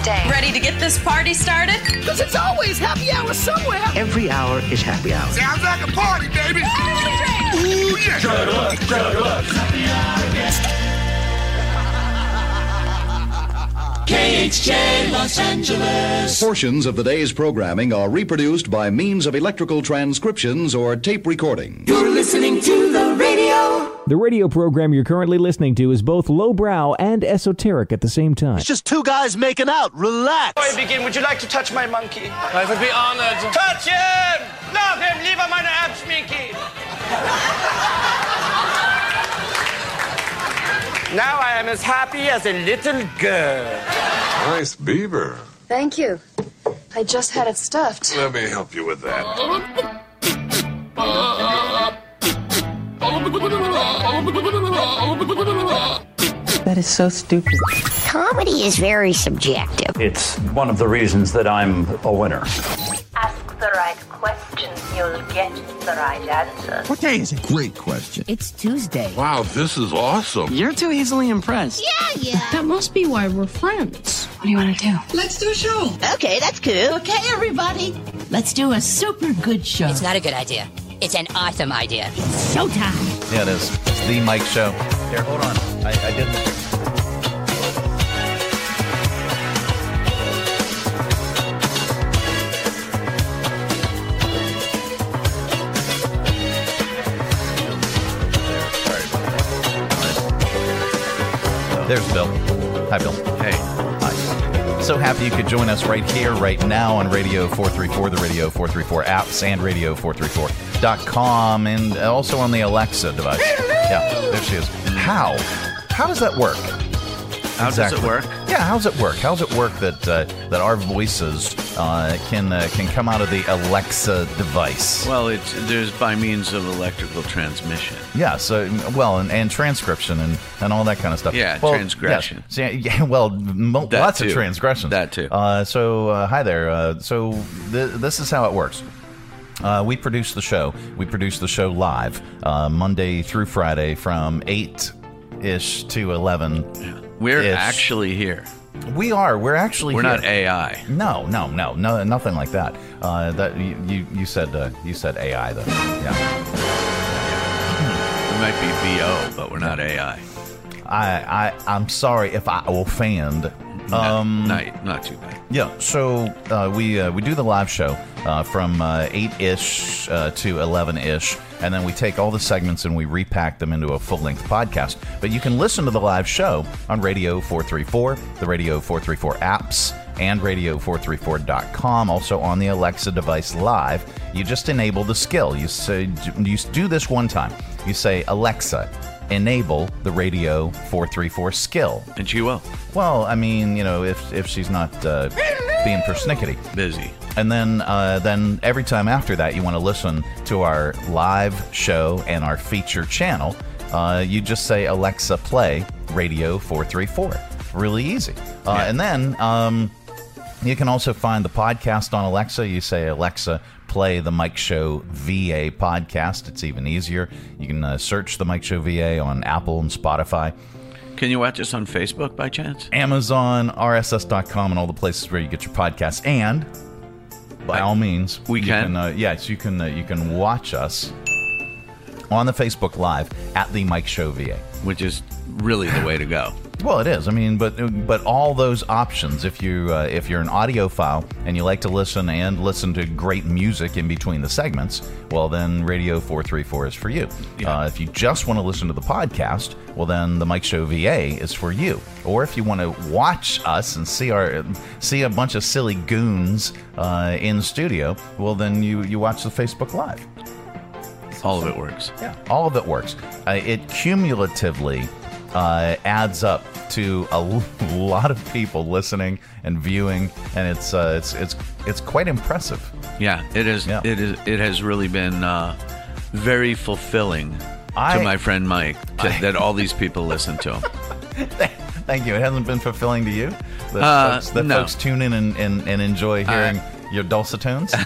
day. Ready to get this party started? Because it's always happy hour somewhere. Every hour is happy hour. Sounds like a party, baby. Ooh, yeah. Chug-a-luck. KHJ Los Angeles. Portions of the day's programming are reproduced by means of electrical transcriptions or tape recording. You're listening to the radio. The radio program you're currently listening to is both lowbrow and esoteric at the same time. It's just two guys making out. Relax. Before I begin, would you like to touch my monkey? I would be honored. Touch him! Love him! Lieber meine Abschminky! Now I am as happy as a little girl. Nice beaver. Thank you. I just had it stuffed. Let me help you with that. That is so stupid. Comedy is very subjective. It's one of the reasons that I'm a winner. Ask the right question, you'll get the right answer. What day is it? Great question. It's Tuesday. Wow, this is awesome. You're too easily impressed. Yeah. That must be why we're friends. What do you want to do? Let's do a show. Okay, that's cool. Okay, everybody. Let's do a super good show. It's not a good idea. It's an awesome idea. It's showtime. Yeah, it is. It's the Mike Show. Here, hold on. I didn't... There's Bill. Hi, Bill. Hey. Hi. So happy you could join us right here, right now on Radio 434, the Radio 434 apps, and radio434.com, and also on the Alexa device. Yeah, there she is. How? How does that work? How does it work? Yeah, how's it work? How's it work that our voices can come out of the Alexa device? Well, there's by means of electrical transmission. Yeah, so and transcription and all that kind of stuff. Yeah, transgression. Yes. Yeah, well, lots of transgressions. That too. Hi there. This is how it works. We produce the show. We produce the show live Monday through Friday from 8-ish to 11. Yeah. We're actually here. We are. We're actually. We're here. not AI. No, nothing like that. That you said AI though. Yeah. We might be VO, but we're not AI. I'm sorry if I offend. Not too bad. Yeah. So we do the live show from 8-ish to 11-ish. And then we take all the segments and we repack them into a full-length podcast. But you can listen to the live show on Radio 434, the Radio 434 apps, and radio434.com, also on the Alexa device live. You just enable the skill. You do this one time. You say, Alexa, enable the Radio 434 skill. And she will. Well, I mean, if she's not being persnickety. Busy. And then every time after that you want to listen to our live show and our feature channel, you just say, Alexa, play Radio 434. Really easy. And then you can also find the podcast on Alexa. You say, Alexa, play the Mike Show VA podcast. It's even easier. You can search the Mike Show VA on Apple and Spotify. Can you watch us on Facebook by chance? Amazon, RSS.com, and all the places where you get your podcasts. And by all means, you can watch us on the Facebook Live at the Mike Show VA, which is really the way to go. Well, it is. I mean, but all those options. If you're an audiophile and you like to listen to great music in between the segments, well, then Radio 434 is for you. Yeah. If you just want to listen to the podcast, well, then the Mike Show VA is for you. Or if you want to watch us and see a bunch of silly goons in the studio, well, then you watch the Facebook Live. All of it works. Yeah, all of it works. It cumulatively adds up to a lot of people listening and viewing, and it's quite impressive. Yeah, it is. Yeah. It has really been very fulfilling to my friend Mike that all these people listen to him. Thank you. It hasn't been fulfilling to you? Folks tune in and enjoy hearing your dulcet tones?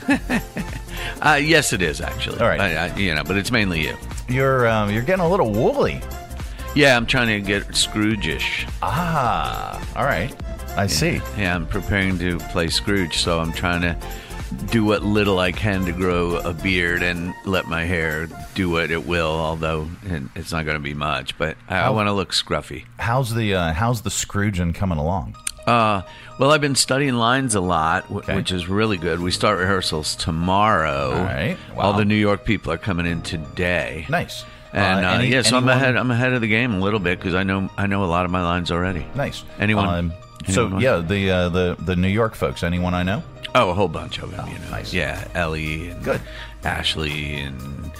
Yes, it is, actually. All right. But it's mainly you. You're getting a little woolly. Yeah, I'm trying to get Scrooge-ish. All right. I see. Yeah, I'm preparing to play Scrooge, so I'm trying to do what little I can to grow a beard and let my hair do what it will, although it's not going to be much. But I want to look scruffy. How's the Scrooging coming along? Well, I've been studying lines a lot, which is really good. We start rehearsals tomorrow. All right. Wow. All the New York people are coming in today. Nice. And so I'm ahead of the game a little bit because I know a lot of my lines already. Nice. Anyone? The New York folks. Anyone I know? Oh, a whole bunch of them. Nice. Yeah, Ellie and good. Ashley and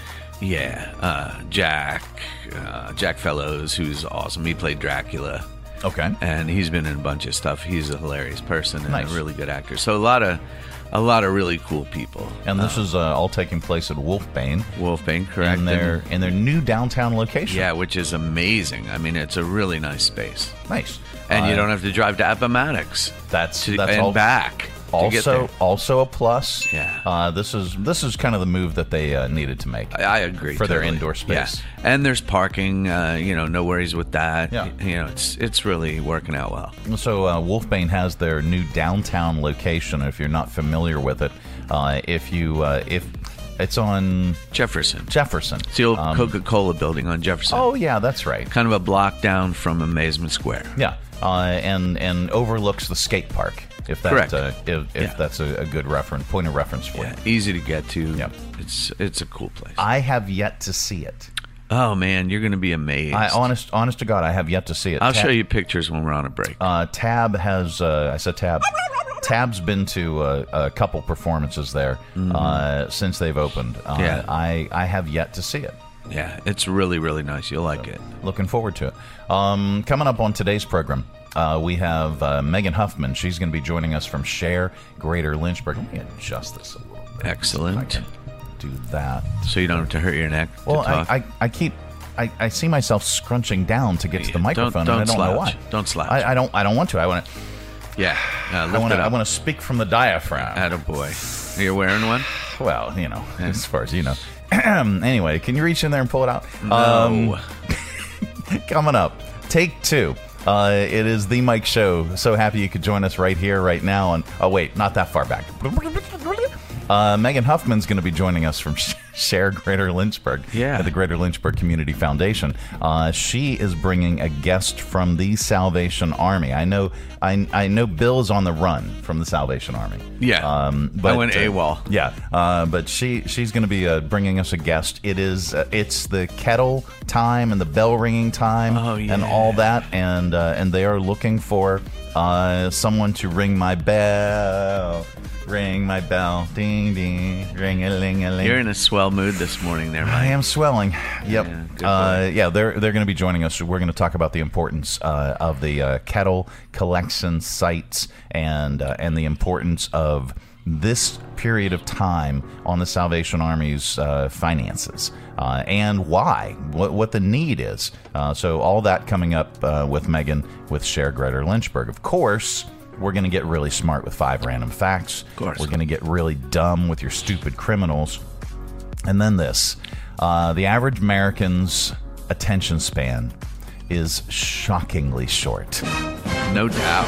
Jack Fellows, who's awesome. He played Dracula. Okay. And he's been in a bunch of stuff. He's a hilarious person and nice. a really good actor. So a lot of really cool people. And this is all taking place at Wolfbane. Wolfbane, correct. In their new downtown location. Yeah, which is amazing. I mean, it's a really nice space. Nice. And you don't have to drive to Appomattox. That's all back. Also a plus. Yeah. This is kind of the move that they needed to make. I agree for totally. their indoor space. Yeah. And there's parking. No worries with that. Yeah. It's really working out well. So Wolfbane has their new downtown location. If you're not familiar with it, if it's on Jefferson. It's the old Coca-Cola building on Jefferson. Oh yeah, that's right. Kind of a block down from Amazement Square. Yeah. And overlooks the skate park. If that, if that's a good point of reference for you. Easy to get to. Yeah. It's a cool place. I have yet to see it. Oh man, you're going to be amazed. Honest to God, I have yet to see it. I'll show you pictures when we're on a break. Tab has. I said Tab. Tab's been to a couple performances there since they've opened. I have yet to see it. Yeah, it's really, really nice. You'll like it. Looking forward to it. Coming up on today's program, we have Megan Huffman. She's going to be joining us from Cher, Greater Lynchburg. Let me adjust this a little bit. Excellent. I can do that. So you don't have to hurt your neck. Well, I see myself scrunching down to get to the microphone, and I don't know why. Don't slouch. I don't want to. I want to. Yeah. I want to speak from the diaphragm. Attaboy. Are you wearing one? Well, as far as you know. Anyway, can you reach in there and pull it out? No. Coming up, take 2. It is The Mike Show. So happy you could join us right here, right now. And oh, wait, not that far back. Megan Huffman's going to be joining us from Cher, Greater Lynchburg, at the Greater Lynchburg Community Foundation. She is bringing a guest from the Salvation Army. I know Bill is on the run from the Salvation Army. Yeah, but I went AWOL. Yeah, but she's going to be bringing us a guest. It's the kettle time and the bell ringing time and all that, and they are looking for someone to ring my bell. Ring my bell, ding ding, ring-a-ling-a-ling. You're in a swell mood this morning, there, Mike. I am swelling. Yep. Yeah, they're going to be joining us. We're going to talk about the importance of the kettle collection sites and the importance of this period of time on the Salvation Army's finances and why, what the need is. So all that coming up with Megan with Cher, Greater Lynchburg. Of course. We're going to get really smart with 5 random facts. Of course. We're going to get really dumb with your stupid criminals. And then this. The average American's attention span is shockingly short. No doubt.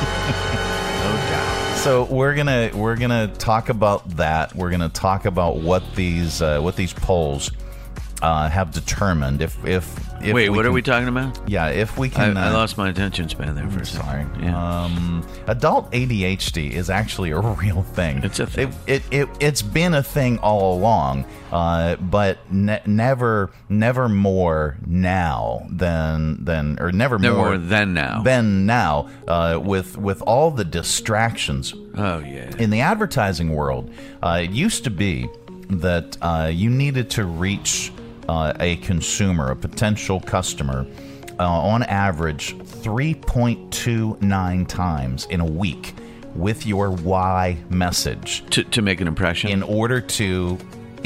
No doubt. So we're gonna talk about that. We're gonna talk about what these polls have determined. Wait, what are we talking about? Yeah, if we can. I lost my attention span there for a second. Sorry. Yeah. Adult ADHD is actually a real thing. It's a thing. It's been a thing all along, but never more now than or never more than now. Than now, with all the distractions. Oh yeah. In the advertising world, it used to be that you needed to reach a consumer, a potential customer, on average 3.29 times in a week with your why message to make an impression in order to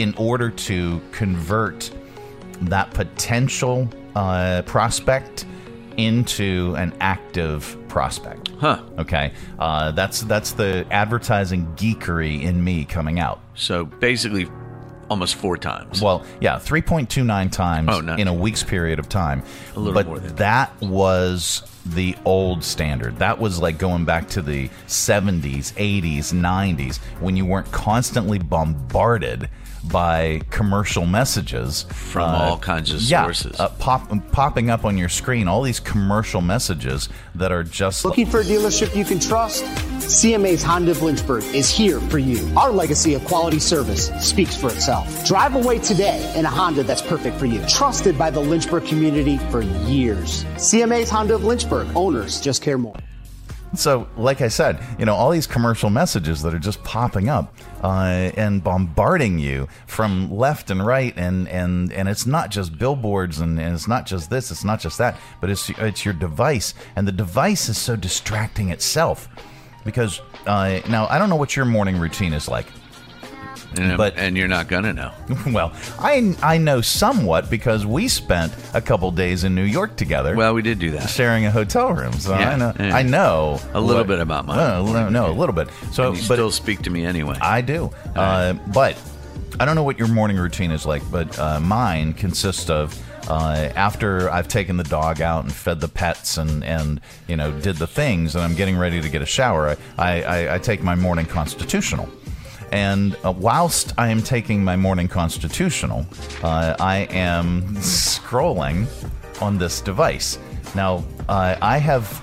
convert that potential prospect into an active prospect. Huh. Okay. That's the advertising geekery in me coming out. So basically almost 4 times. Well, yeah, 3.29 times in a week's period of time. A little but more than that was the old standard. That was like going back to the 70s, 80s, 90s, when you weren't constantly bombarded by commercial messages from all kinds of sources. Popping up on your screen, all these commercial messages that are just looking for a dealership you can trust. CMA's Honda of Lynchburg is here for you. Our legacy of quality service speaks for itself. Drive away today in a Honda that's perfect for you. Trusted by the Lynchburg community for years. CMA's Honda of Lynchburg. Owners just care more. So, like I said, all these commercial messages that are just popping up and bombarding you from left and right, and it's not just billboards, and it's not just this, it's not just that, but it's your device, and the device is so distracting itself. Because now I don't know what your morning routine is like. And you're not going to know. Well, I know somewhat because we spent a couple days in New York together. Well, we did do that. Sharing a hotel room. So yeah, I know a little bit about mine. No, a little bit. So, and you still speak to me anyway. I do. But I don't know what your morning routine is like, but mine consists of after I've taken the dog out and fed the pets and did the things, and I'm getting ready to get a shower, I take my morning constitutional. And whilst I am taking my morning constitutional, I am scrolling on this device. Now, I've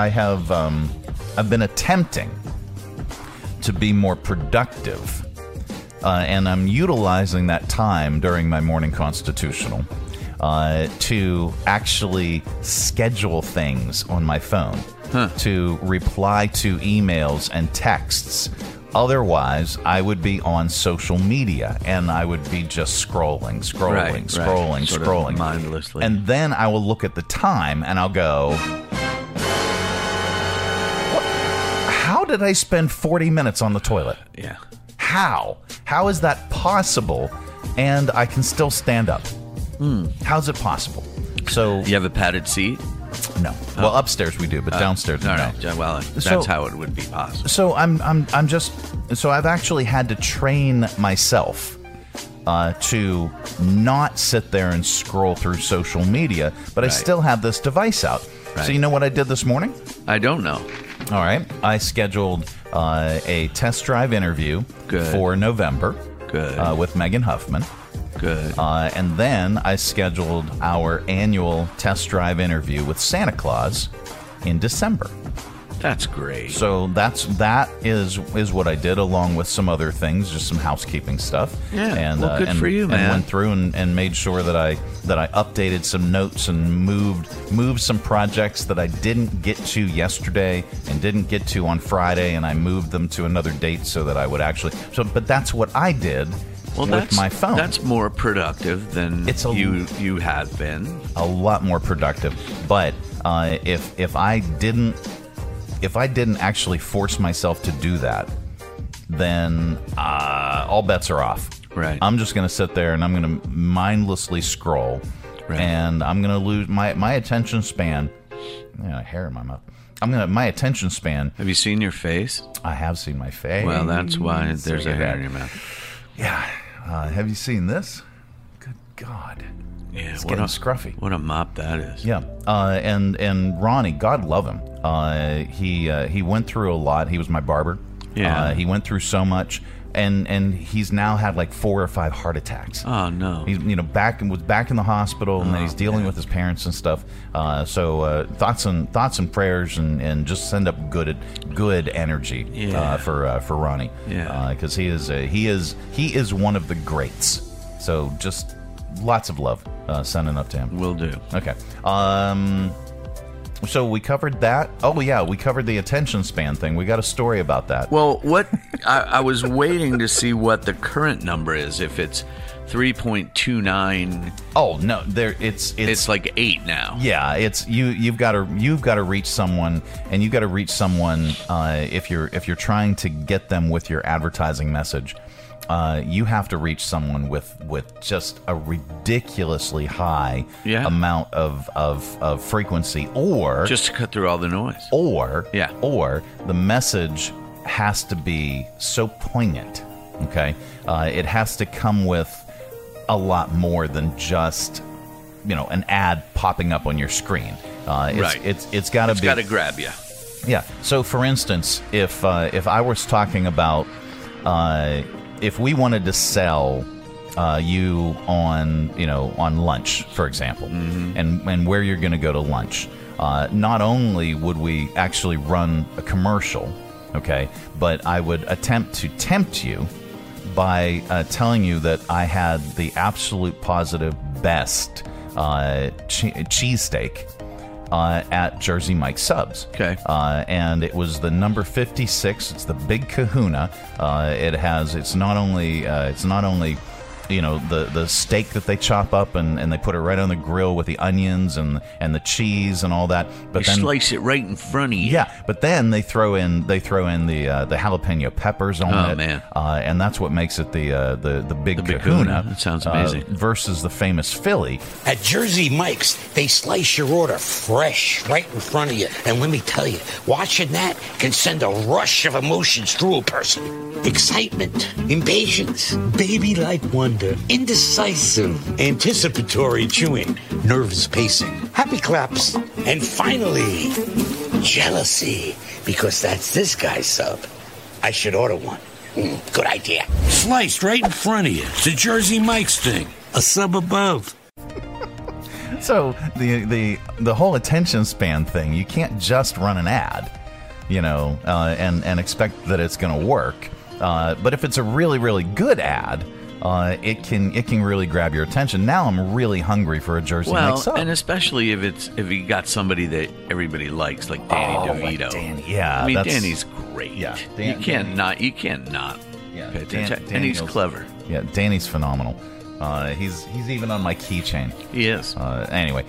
been attempting to be more productive, and I'm utilizing that time during my morning constitutional to actually schedule things on my phone, to reply to emails and texts. Otherwise, I would be on social media, and I would be just scrolling, scrolling, mindlessly. And then I will look at the time, and I'll go, how did I spend 40 minutes on the toilet? Yeah. How? How is that possible? And I can still stand up. How's it possible? So you have a padded seat? No. Well, upstairs we do, but downstairs no. Right. Well, that's how it would be possible. So I've actually had to train myself to not sit there and scroll through social media, but I still have this device out. Right. So you know what I did this morning? I don't know. All right. I scheduled a test drive interview for November. With Megan Huffman. Good. And then I scheduled our annual test drive interview with Santa Claus in December. That's great. So that is what I did, along with some other things, just some housekeeping stuff. Yeah. And good for you, man. And went through and made sure that I updated some notes and moved some projects that I didn't get to yesterday and didn't get to on Friday, and I moved them to another date so that I would actually. But that's what I did. With my phone. That's more productive than you had been. A lot more productive. But if I didn't actually force myself to do that, then all bets are off. Right. I'm just going to sit there and I'm going to mindlessly scroll, and I'm going to lose my attention span. Hair in my mouth. My attention span. Have you seen your face? I have seen my face. Well, that's why there's a hair in your mouth. Yeah. Have you seen this? Good God. Yeah, it's getting scruffy. What a mop that is. Yeah. And Ronnie, God love him. He went through a lot. He was my barber. Yeah. He went through so much. And he's now had like 4 or 5 heart attacks. Oh no! He's back in the hospital, and then he's dealing with his parents and stuff. So thoughts and prayers, and just send up good energy for Ronnie. Yeah, because he is one of the greats. So just lots of love sending up to him. Will do. Okay. So we covered that. Oh yeah, we covered the attention span thing. We got a story about that. Well, I was waiting to see what the current number is. If it's 3.29. Oh no, it's like 8 now. Yeah, it's you've got to reach someone, and you've got to reach someone if you're trying to get them with your advertising message. You have to reach someone with just a ridiculously high amount of frequency, or just to cut through all the noise, or the message has to be so poignant. Okay, it has to come with a lot more than just an ad popping up on your screen. It's got to be. It's got to grab you. Yeah. So, for instance, if I was talking about if we wanted to sell you on lunch, for example, and where you're going to go to lunch, not only would we actually run a commercial, okay, but I would attempt to tempt you by telling you that I had the absolute positive best cheesesteak at Jersey Mike's Subs. Okay. And it was the number 56. It's the Big Kahuna. It's not only the steak that they chop up and they put it right on the grill with the onions and the cheese and all that. But they then slice it right in front of you. Yeah, but then they throw in the jalapeno peppers on it. Oh man! And that's what makes it the Big Kahuna. That sounds amazing. Versus the famous Philly. At Jersey Mike's, they slice your order fresh right in front of you. And let me tell you, watching that can send a rush of emotions through a person. Excitement, impatience, baby-like wonder, indecisive, anticipatory chewing, nervous pacing, happy claps, and finally, jealousy, because that's this guy's sub. I should order one. Good idea. Sliced right in front of you. It's a Jersey Mike's thing. A sub above. So the whole attention span thing, you can't just run an ad, and expect that it's going to work. But if it's a really, really good ad, it can really grab your attention. Now I'm really hungry for a Jersey Mike's sub. And especially if you got somebody that everybody likes, like Danny DeVito. Like Danny, yeah, I mean, Danny's great. Yeah, you can't not Yeah, pay attention. And he's clever. Yeah, Danny's phenomenal. He's even on my keychain. He is. Anyway,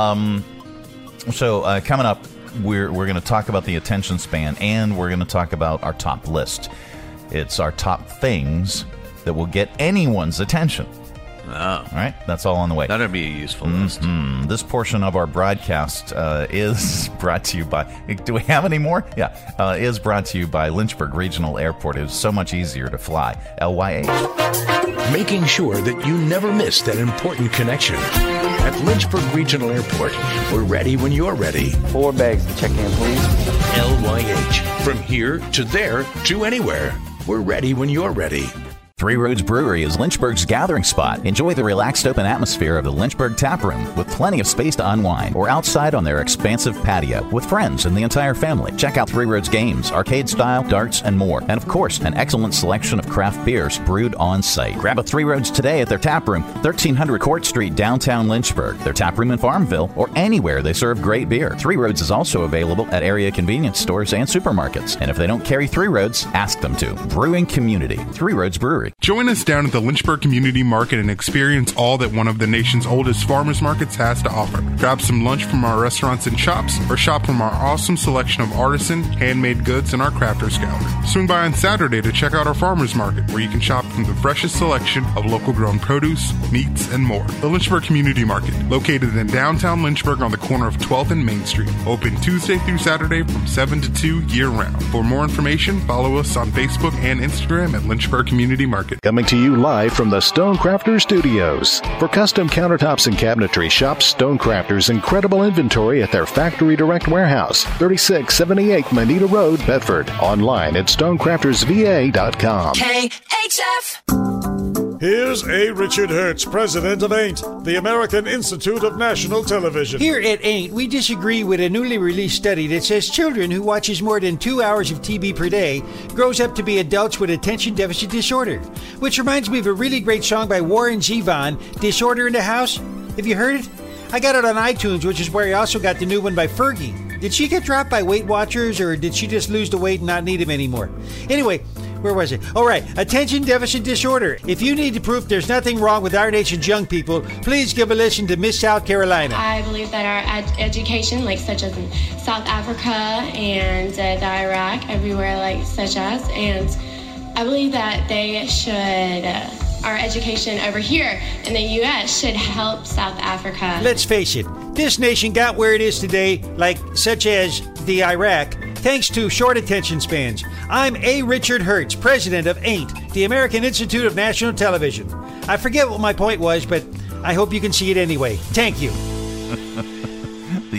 so coming up, we're going to talk about the attention span, and we're going to talk about our top list. It's our top things that will get anyone's attention. Oh. All right, that's all on the way. That'll be a useful list. This portion of our broadcast is brought to you by... Do we have any more? Yeah. Is brought to you by Lynchburg Regional Airport. It is so much easier to fly. LYH. Making sure that you never miss that important connection. At Lynchburg Regional Airport, we're ready when you're ready. 4 bags to check in, please. LYH. From here to there to anywhere. We're ready when you're ready. Three Roads Brewery is Lynchburg's gathering spot. Enjoy the relaxed open atmosphere of the Lynchburg Tap Room with plenty of space to unwind, or outside on their expansive patio with friends and the entire family. Check out Three Roads games, arcade style, darts, and more. And of course, an excellent selection of craft beers brewed on site. Grab a Three Roads today at their tap room, 1300 Court Street, downtown Lynchburg. Their tap room in Farmville, or anywhere they serve great beer. Three Roads is also available at area convenience stores and supermarkets. And if they don't carry Three Roads, ask them to. Brewing community, Three Roads Brewery. Join us down at the Lynchburg Community Market and experience all that one of the nation's oldest farmers markets has to offer. Grab some lunch from our restaurants and shops, or shop from our awesome selection of artisan, handmade goods and our crafters gallery. Swing by on Saturday to check out our farmers market, where you can shop from the freshest selection of local grown produce, meats, and more. The Lynchburg Community Market, located in downtown Lynchburg on the corner of 12th and Main Street. Open Tuesday through Saturday from 7 to 2 year-round. For more information, follow us on Facebook and Instagram at Lynchburg Community Market. Coming to you live from the Stonecrafters Studios. For custom countertops and cabinetry, shop Stonecrafters' incredible inventory at their Factory Direct Warehouse, 3678 Manita Road, Bedford. Online at stonecraftersva.com. KHF! Here's A. Richard Hertz, president of AINT, the American Institute of National Television. Here at AINT, we disagree with a newly released study that says children who watches more than 2 hours of TV per day grows up to be adults with attention deficit disorder. Which reminds me of a really great song by Warren Zevon, Disorder in the House. Have you heard it? I got it on iTunes, which is where I also got the new one by Fergie. Did she get dropped by Weight Watchers, or did she just lose the weight and not need him anymore? Anyway, where was it? All right, attention deficit disorder. If you need proof there's nothing wrong with our nation's young people, please give a listen to Miss South Carolina. I believe that our education, like such as in South Africa and the Iraq, everywhere like such as, and I believe that they should... our education over here in the U.S. should help South Africa. Let's face it, this nation got where it is today, like such as the Iraq, thanks to short attention spans. I'm A. Richard Hertz, president of AINT, the American Institute of National Television. I forget what my point was, but I hope you can see it anyway. Thank you.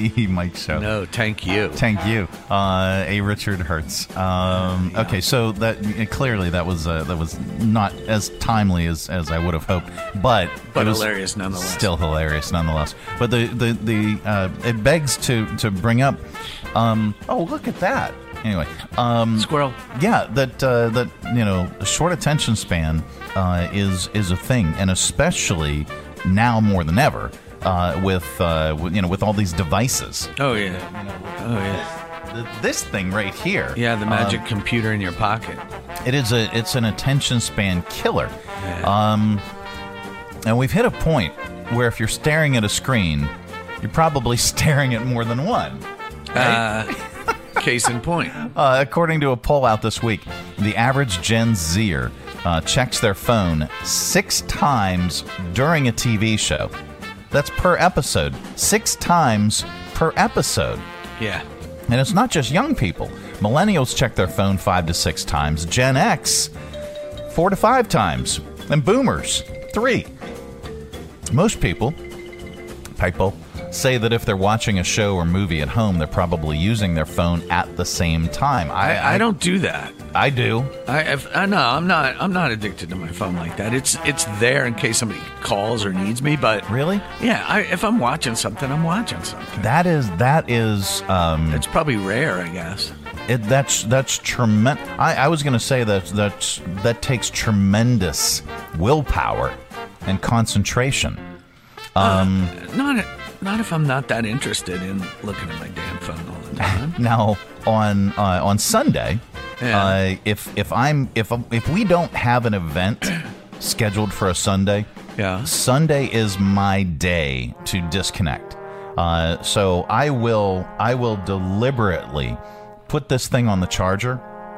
the Mike Show. No, thank you. Thank you. A Richard Hertz. Okay, so that clearly that was not as timely as I would have hoped, but it was hilarious nonetheless. Still hilarious nonetheless. But it begs to bring up. Oh, look at that. Anyway, squirrel. Yeah, that short attention span is a thing, and especially now more than ever with all these devices. Oh yeah. This thing right here. Yeah, the magic computer in your pocket. It's an attention span killer. Yeah. And we've hit a point where if you're staring at a screen, you're probably staring at more than one. Right? Case in point. According to a poll out this week, the average Gen Zer checks their phone 6 times during a TV show. That's per episode. 6 times per episode. Yeah. And it's not just young people. Millennials check their phone 5 to 6 times. Gen X, 4 to 5 times. And boomers, 3. Most people say that if they're watching a show or movie at home, they're probably using their phone at the same time. I don't do that. I do. I'm not addicted to my phone like that. It's there in case somebody calls or needs me. But really, yeah. If I'm watching something, I'm watching something. That is. It's probably rare, I guess. That's tremendous. I was going to say that takes tremendous willpower and concentration. Not if I'm not that interested in looking at my damn phone all the time. Now on Sunday, yeah. if we don't have an event scheduled for a Sunday, yeah. Sunday is my day to disconnect. So I will deliberately put this thing on the charger,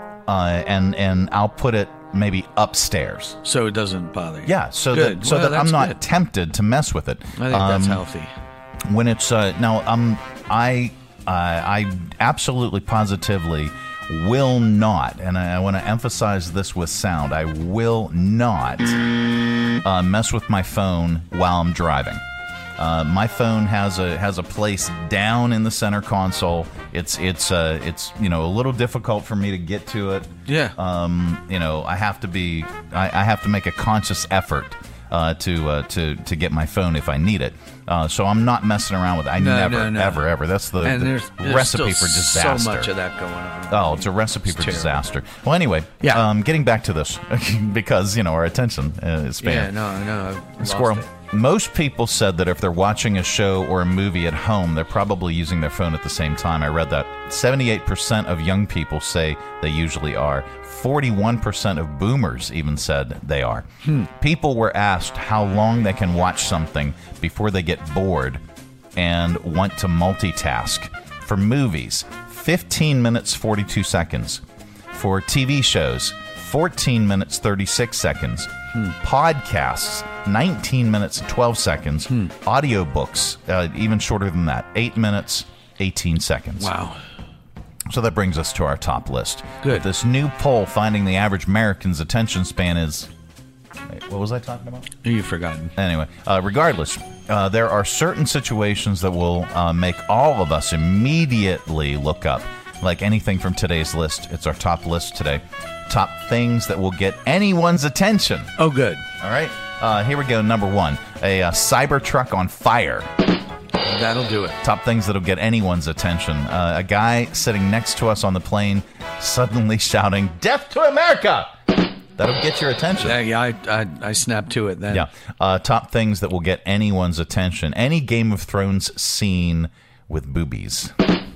and I'll put it maybe upstairs so it doesn't bother you. Yeah, so that I'm not tempted to mess with it. I think that's healthy. When it's I absolutely positively will not, and I want to emphasize this with sound, I will not mess with my phone while I'm driving. My phone has a place down in the center console. It's a little difficult for me to get to it. Yeah. I have to make a conscious effort to get my phone if I need it. So I'm not messing around with it. Never, ever. That's the recipe for disaster. So much of that going on. Oh, it's a recipe for disaster. Well, anyway, yeah. Getting back to this because our attention span. Yeah, no, Squirrel. Most people said that if they're watching a show or a movie at home, they're probably using their phone at the same time. I read that 78% of young people say they usually are. 41% of boomers even said they are. People were asked how long they can watch something before they get bored and want to multitask. For movies, 15 minutes, 42 seconds. For TV shows, 14 minutes, 36 seconds. Podcasts, 19 minutes, 12 seconds. Audiobooks, even shorter than that, 8 minutes, 18 seconds. Wow. So that brings us to our top list. Good. This new poll finding the average American's attention span is... Wait, what was I talking about? You've forgotten. Anyway, regardless, there are certain situations that will make all of us immediately look up. Like anything from today's list. It's our top list today. Top things that will get anyone's attention. Oh, good. All right. Here we go. Number 1. A Cybertruck on fire. That'll do it. Top things that'll get anyone's attention. A guy sitting next to us on the plane suddenly shouting, "Death to America!" That'll get your attention. Yeah, I snapped to it then. Yeah. Top things that will get anyone's attention. Any Game of Thrones scene with boobies.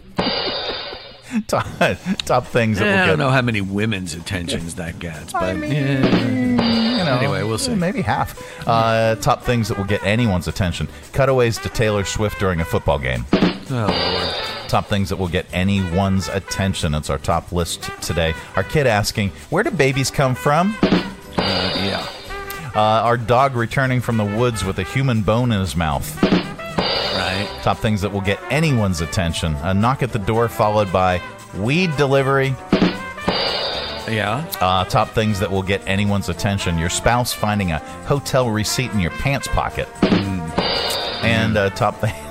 Top things that will get... I don't know how many women's attentions that gets, but anyway, we'll see. Maybe half. Top things that will get anyone's attention. Cutaways to Taylor Swift during a football game. Oh, Lord. Top things that will get anyone's attention. It's our top list today. Our kid asking, where do babies come from? Yeah. Our dog returning from the woods with a human bone in his mouth. Right. Top things that will get anyone's attention. A knock at the door followed by weed delivery. Yeah. Top things that will get anyone's attention. Your spouse finding a hotel receipt in your pants pocket. And top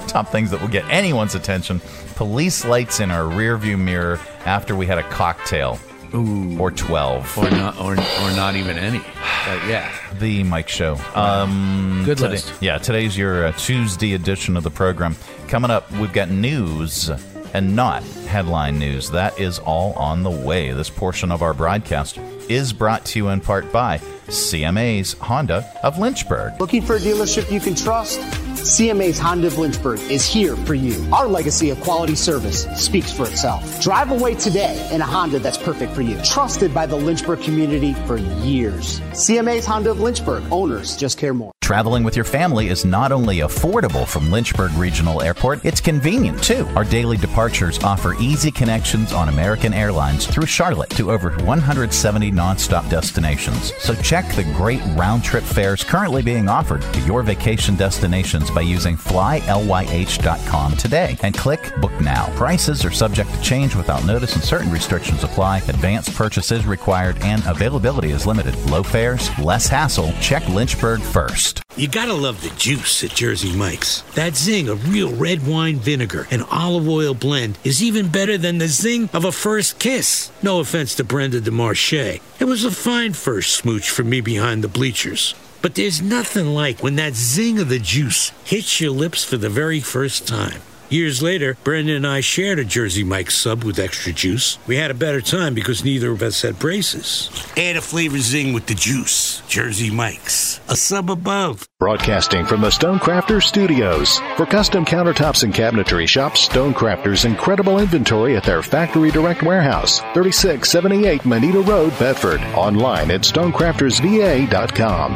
top things that will get anyone's attention. Police lights in our rearview mirror after we had a cocktail. Ooh. Or 12. Or not even any. Yeah. The Mike Show. Good list. Yeah, today's your Tuesday edition of the program. Coming up, we've got news and not headline news. That is all on the way. This portion of our broadcast is brought to you in part by CMA's Honda of Lynchburg. Looking for a dealership you can trust? CMA's Honda of Lynchburg is here for you. Our legacy of quality service speaks for itself. Drive away today in a Honda that's perfect for you. Trusted by the Lynchburg community for years. CMA's Honda of Lynchburg. Owners just care more. Traveling with your family is not only affordable from Lynchburg Regional Airport, it's convenient too. Our daily departures offer easy connections on American Airlines through Charlotte to over 170 nonstop destinations. So check the great round-trip fares currently being offered to your vacation destinations by using flylyh.com today and click Book Now. Prices are subject to change without notice and certain restrictions apply. Advanced purchase is required and availability is limited. Low fares, less hassle. Check Lynchburg first. You gotta love the juice at Jersey Mike's. That zing of real red wine vinegar and olive oil blend is even better than the zing of a first kiss. No offense to Brenda DeMarche. It was a fine first smooch for me behind the bleachers. But there's nothing like when that zing of the juice hits your lips for the very first time. Years later, Brenda and I shared a Jersey Mike's sub with extra juice. We had a better time because neither of us had braces. Add a flavor zing with the juice. Jersey Mike's. A sub above. Broadcasting from the Stonecrafters Studios. For custom countertops and cabinetry, shop Stonecrafters' incredible inventory at their Factory Direct Warehouse, 3678 Manita Road, Bedford. Online at stonecraftersva.com.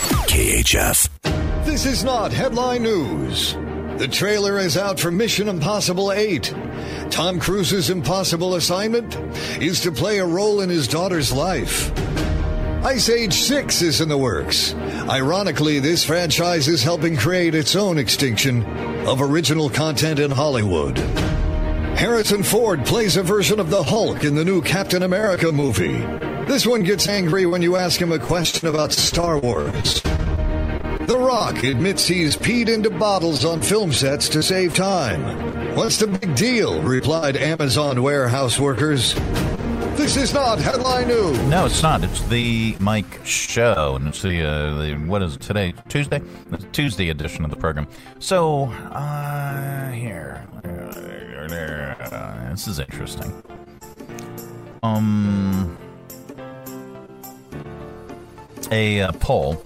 KHF. This is not headline news. The trailer is out for Mission Impossible 8. Tom Cruise's impossible assignment is to play a role in his daughter's life. Ice Age 6 is in the works. Ironically, this franchise is helping create its own extinction of original content in Hollywood. Harrison Ford plays a version of the Hulk in the new Captain America movie. This one gets angry when you ask him a question about Star Wars. The Rock admits he's peed into bottles on film sets to save time. What's the big deal? Replied Amazon warehouse workers. This is not headline news. No, it's not. It's the Mike Show, and it's the what is it today? Tuesday? It's the Tuesday edition of the program. So, here. This is interesting. A poll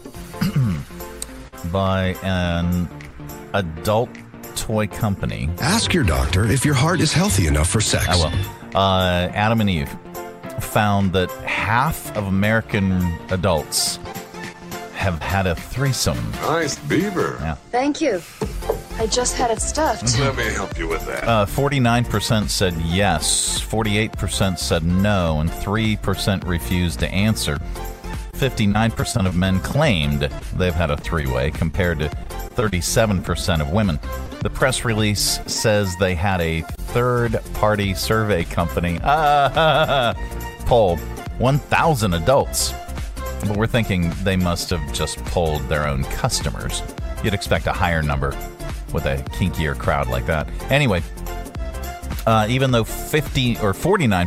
by an adult toy company. Ask your doctor if your heart is healthy enough for sex. I will. Adam and Eve found that half of American adults have had a threesome. Nice beaver. Yeah. Thank you. I just had it stuffed. Let me help you with that. 49% said yes, 48% said no, and 3% refused to answer. 59% of men claimed they've had a three-way, compared to 37% of women. The press release says they had a third-party survey company polled 1,000 adults. But we're thinking they must have just polled their own customers. You'd expect a higher number with a kinkier crowd like that. Anyway, even though 50 or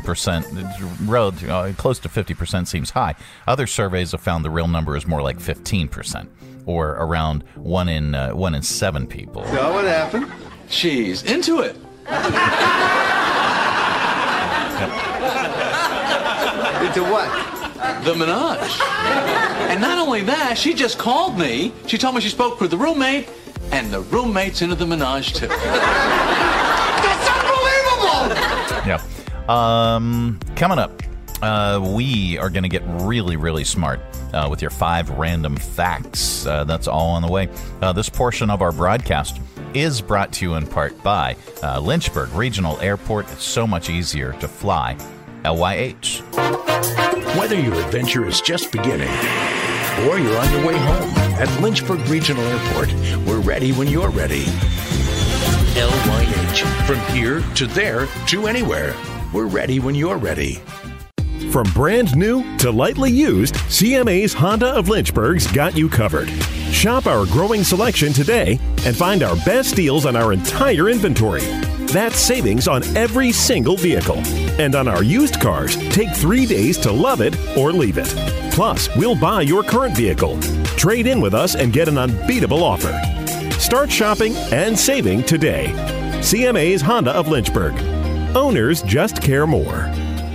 49%, close to 50% seems high, other surveys have found the real number is more like 15%, or around 1 in 7 people. So what happened? She's into it. Into what? The Menage. And not only that, she just called me. She told me she spoke with the roommate, and the roommate's into the Menage too. Yeah. Coming up, we are going to get really, really smart with your 5 random facts. That's all on the way. This portion of our broadcast is brought to you in part by Lynchburg Regional Airport. It's so much easier to fly. LYH. Whether your adventure is just beginning or you're on your way home, at Lynchburg Regional Airport, we're ready when you're ready. LYH. From here to there to anywhere. We're ready when you're ready. From brand new to lightly used, CMA's Honda of Lynchburg's got you covered. Shop our growing selection today and find our best deals on our entire inventory. That's savings on every single vehicle. And on our used cars, take 3 days to love it or leave it. Plus, we'll buy your current vehicle. Trade in with us and get an unbeatable offer. Start shopping and saving today. CMA's Honda of Lynchburg. Owners just care more.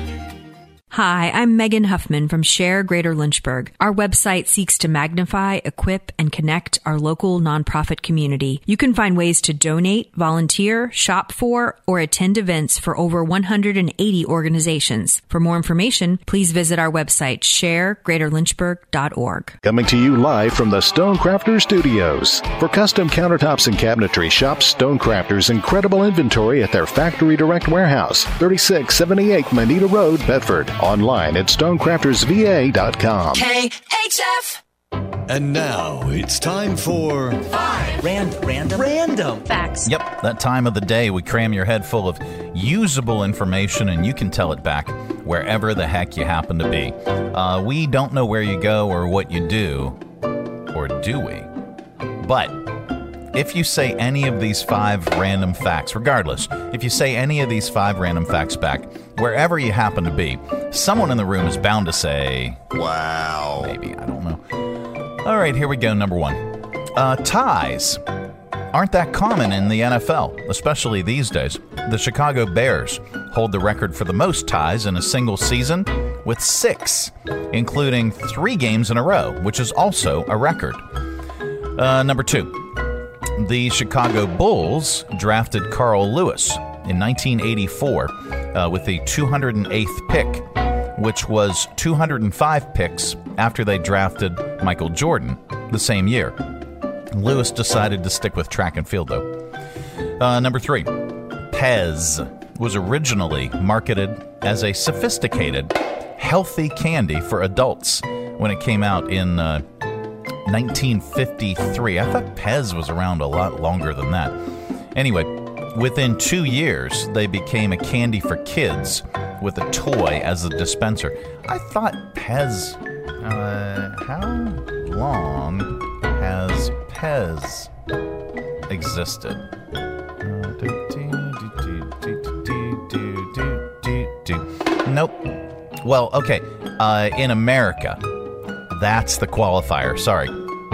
Hi, I'm Megan Huffman from Share Greater Lynchburg. Our website seeks to magnify, equip, and connect our local nonprofit community. You can find ways to donate, volunteer, shop for, or attend events for over 180 organizations. For more information, please visit our website, sharegreaterlynchburg.org. Coming to you live from the Stonecrafters Studios. For custom countertops and cabinetry, shop Stonecrafters' incredible inventory at their Factory Direct Warehouse, 3678 Manita Road, Bedford. Online at stonecraftersva.com. KHF. And now it's time for Random facts. Yep, that time of the day we cram your head full of usable information and you can tell it back wherever the heck you happen to be. We don't know where you go or what you do, or do we? But if you say any of these 5 random facts, regardless, if you say any of these 5 random facts back, wherever you happen to be, someone in the room is bound to say, wow. Maybe, I don't know. All right, here we go. Number 1. Ties aren't that common in the NFL, especially these days. The Chicago Bears hold the record for the most ties in a single season with 6, including 3 games in a row, which is also a record. Number 2. The Chicago Bulls drafted Carl Lewis in 1984 with the 208th pick, which was 205 picks after they drafted Michael Jordan the same year. Lewis decided to stick with track and field, though. Number 3. Pez was originally marketed as a sophisticated, healthy candy for adults when it came out in 1953. I thought Pez was around a lot longer than that. Anyway, within 2 years, they became a candy for kids with a toy as a dispenser. I thought Pez... how long has Pez existed? Nope. Well, okay. In America... That's the qualifier. Sorry.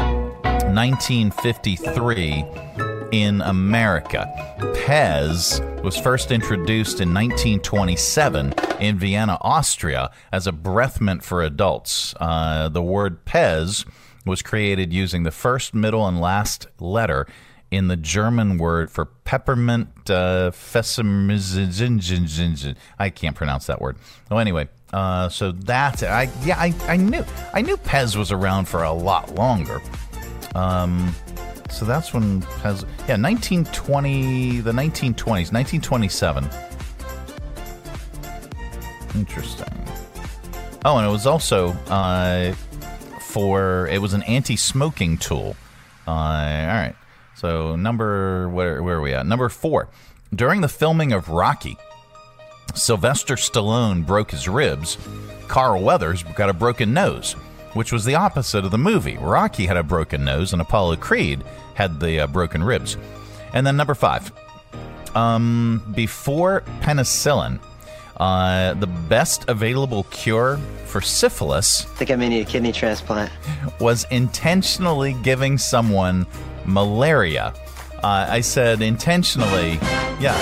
1953 in America. Pez was first introduced in 1927 in Vienna, Austria, as a breath mint for adults. The word Pez was created using the first, middle, and last letter in the German word for peppermint. I can't pronounce that word. Well, anyway. So that's I knew Pez was around for a lot longer. So that's when Pez, 1920, the 1920s, 1927. Interesting. Oh, and it was also it was an anti-smoking tool. All right. So where are we at? Number 4. During the filming of Rocky, Sylvester Stallone broke his ribs. Carl Weathers got a broken nose, which was the opposite of the movie. Rocky had a broken nose, and Apollo Creed had the broken ribs. And then number 5. Before penicillin, the best available cure for syphilis... I think I may need a kidney transplant. ...was intentionally giving someone malaria. I said intentionally, yeah.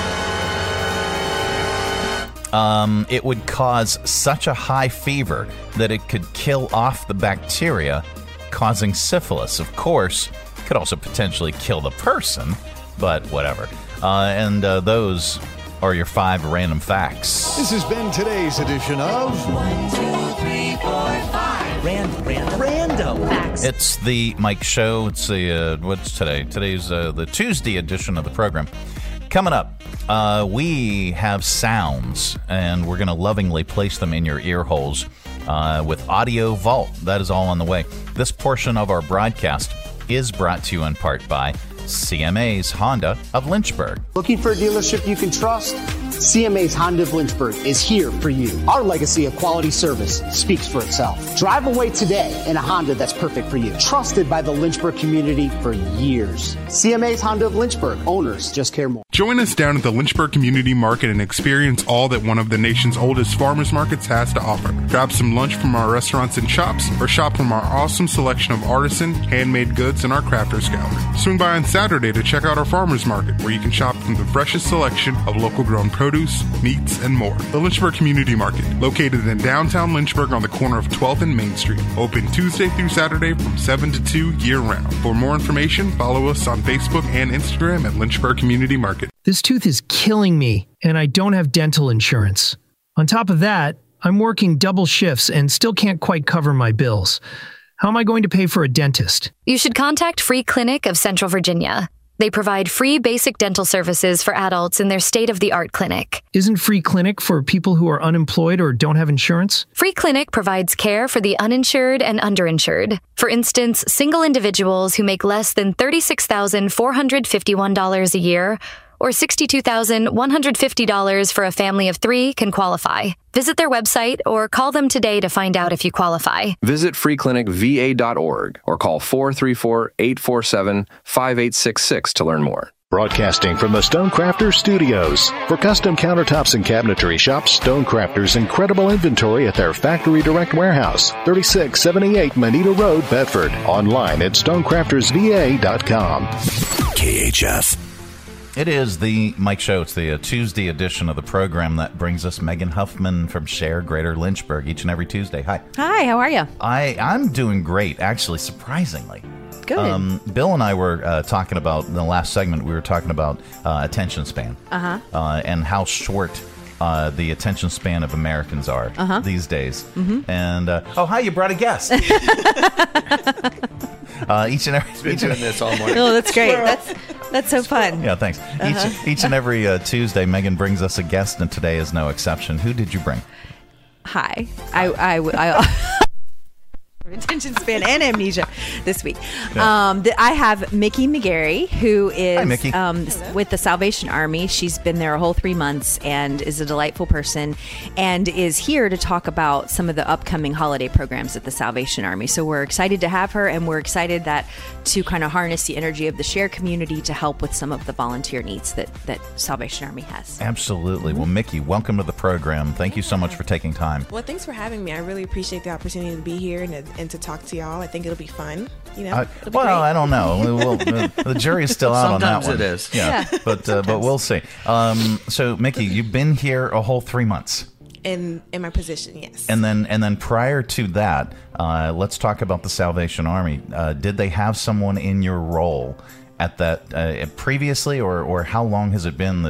It would cause such a high fever that it could kill off the bacteria, causing syphilis. Of course, it could also potentially kill the person, but whatever. And those are your 5 random facts. This has been today's edition of 1, 2, 3, 4, 5 Random facts. It's the Mike Show. It's the what's today? Today's the Tuesday edition of the program. Coming up, we have sounds, and we're going to lovingly place them in your ear holes with Audio Vault. That is all on the way. This portion of our broadcast is brought to you in part by CMA's Honda of Lynchburg. Looking for a dealership you can trust? CMA's Honda of Lynchburg is here for you. Our legacy of quality service speaks for itself. Drive away today in a Honda that's perfect for you. Trusted by the Lynchburg community for years. CMA's Honda of Lynchburg. Owners just care more. Join us down at the Lynchburg Community Market and experience all that one of the nation's oldest farmers markets has to offer. Grab some lunch from our restaurants and shops, or shop from our awesome selection of artisan, handmade goods in our crafters gallery. Swing by on Saturday to check out our farmers market, where you can shop from the freshest selection of local grown produce, meats, and more. The Lynchburg Community Market, located in downtown Lynchburg on the corner of 12th and Main Street. Open Tuesday through Saturday from 7 to 2 year-round. For more information, follow us on Facebook and Instagram at Lynchburg Community Market. This tooth is killing me, and I don't have dental insurance. On top of that, I'm working double shifts and still can't quite cover my bills. How am I going to pay for a dentist? You should contact Free Clinic of Central Virginia. They provide free basic dental services for adults in their state-of-the-art clinic. Isn't Free Clinic for people who are unemployed or don't have insurance? Free Clinic provides care for the uninsured and underinsured. For instance, single individuals who make less than $36,451 a year or $62,150 for a family of 3 can qualify. Visit their website or call them today to find out if you qualify. Visit freeclinicva.org or call 434-847-5866 to learn more. Broadcasting from the Stonecrafters Studios. For custom countertops and cabinetry, shop Stonecrafters' incredible inventory at their Factory Direct Warehouse, 3678 Moneta Road, Bedford. Online at stonecraftersva.com. KHF. It is the Mike Show. It's the Tuesday edition of the program that brings us Megan Huffman from Share Greater Lynchburg each and every Tuesday. Hi. Hi, how are you? I'm doing great, actually, surprisingly. Good. Bill and I were talking about, in the last segment, we were talking about attention span. And how short the attention span of Americans are these days. Mm-hmm. And, hi, you brought a guest. Each and every... He's been doing this all morning. Oh, that's great. That's so fun. Yeah, thanks. Each and every Tuesday, Megan brings us a guest, and today is no exception. Who did you bring? Hi. I attention span and amnesia this week. Yeah. I have Mickey McGarry, who is Hi, Mickey. With the Salvation Army. She's been there a whole 3 months and is a delightful person and is here to talk about some of the upcoming holiday programs at the Salvation Army. So we're excited to have her, and we're excited that to kind of harness the energy of the Share community to help with some of the volunteer needs that Salvation Army has. Absolutely. Well, Mickey, welcome to the program. Thank you so much for taking time. Well, thanks for having me. I really appreciate the opportunity to be here and to talk to y'all. I think it'll be fun. I don't know. The jury's still out on that one. Sometimes it is. Yeah. But we'll see. So, Mickey, you've been here a whole 3 months. In my position, yes. And then prior to that, let's talk about the Salvation Army. Did they have someone in your role at that previously, or how long has it been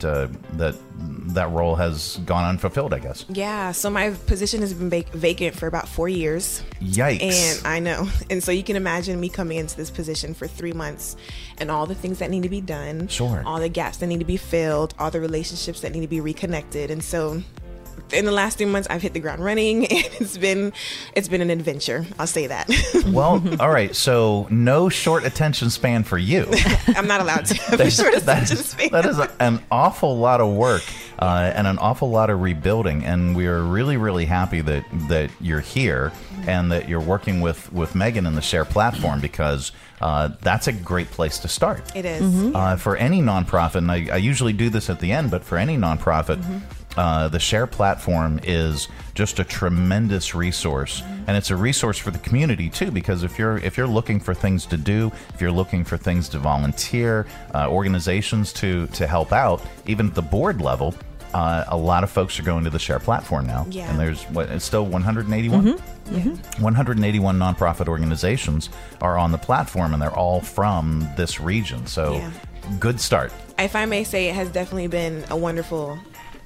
that role has gone unfulfilled, I guess? Yeah, so my position has been vacant for about 4 years. Yikes. And I know. And so you can imagine me coming into this position for 3 months and all the things that need to be done. Sure. All the gaps that need to be filled, all the relationships that need to be reconnected. And so in the last 3 months, I've hit the ground running, and it's been an adventure. I'll say that. Well, all right. So no short attention span for you. I'm not allowed to have a short attention span. That is an awful lot of work and an awful lot of rebuilding. And we are really, really happy that you're here and that you're working with Megan in the Share platform, because that's a great place to start. It is. Mm-hmm. For any nonprofit, and I usually do this at the end, but for any nonprofit, the Share platform is just a tremendous resource, and it's a resource for the community too. Because if you're looking for things to do, if you're looking for things to volunteer, organizations to help out, even at the board level, a lot of folks are going to the Share platform now. Yeah. And there's it's still 181. Mm-hmm. Mm-hmm. 181 nonprofit organizations are on the platform, and they're all from this region. So, good start. If I may say, it has definitely been a wonderful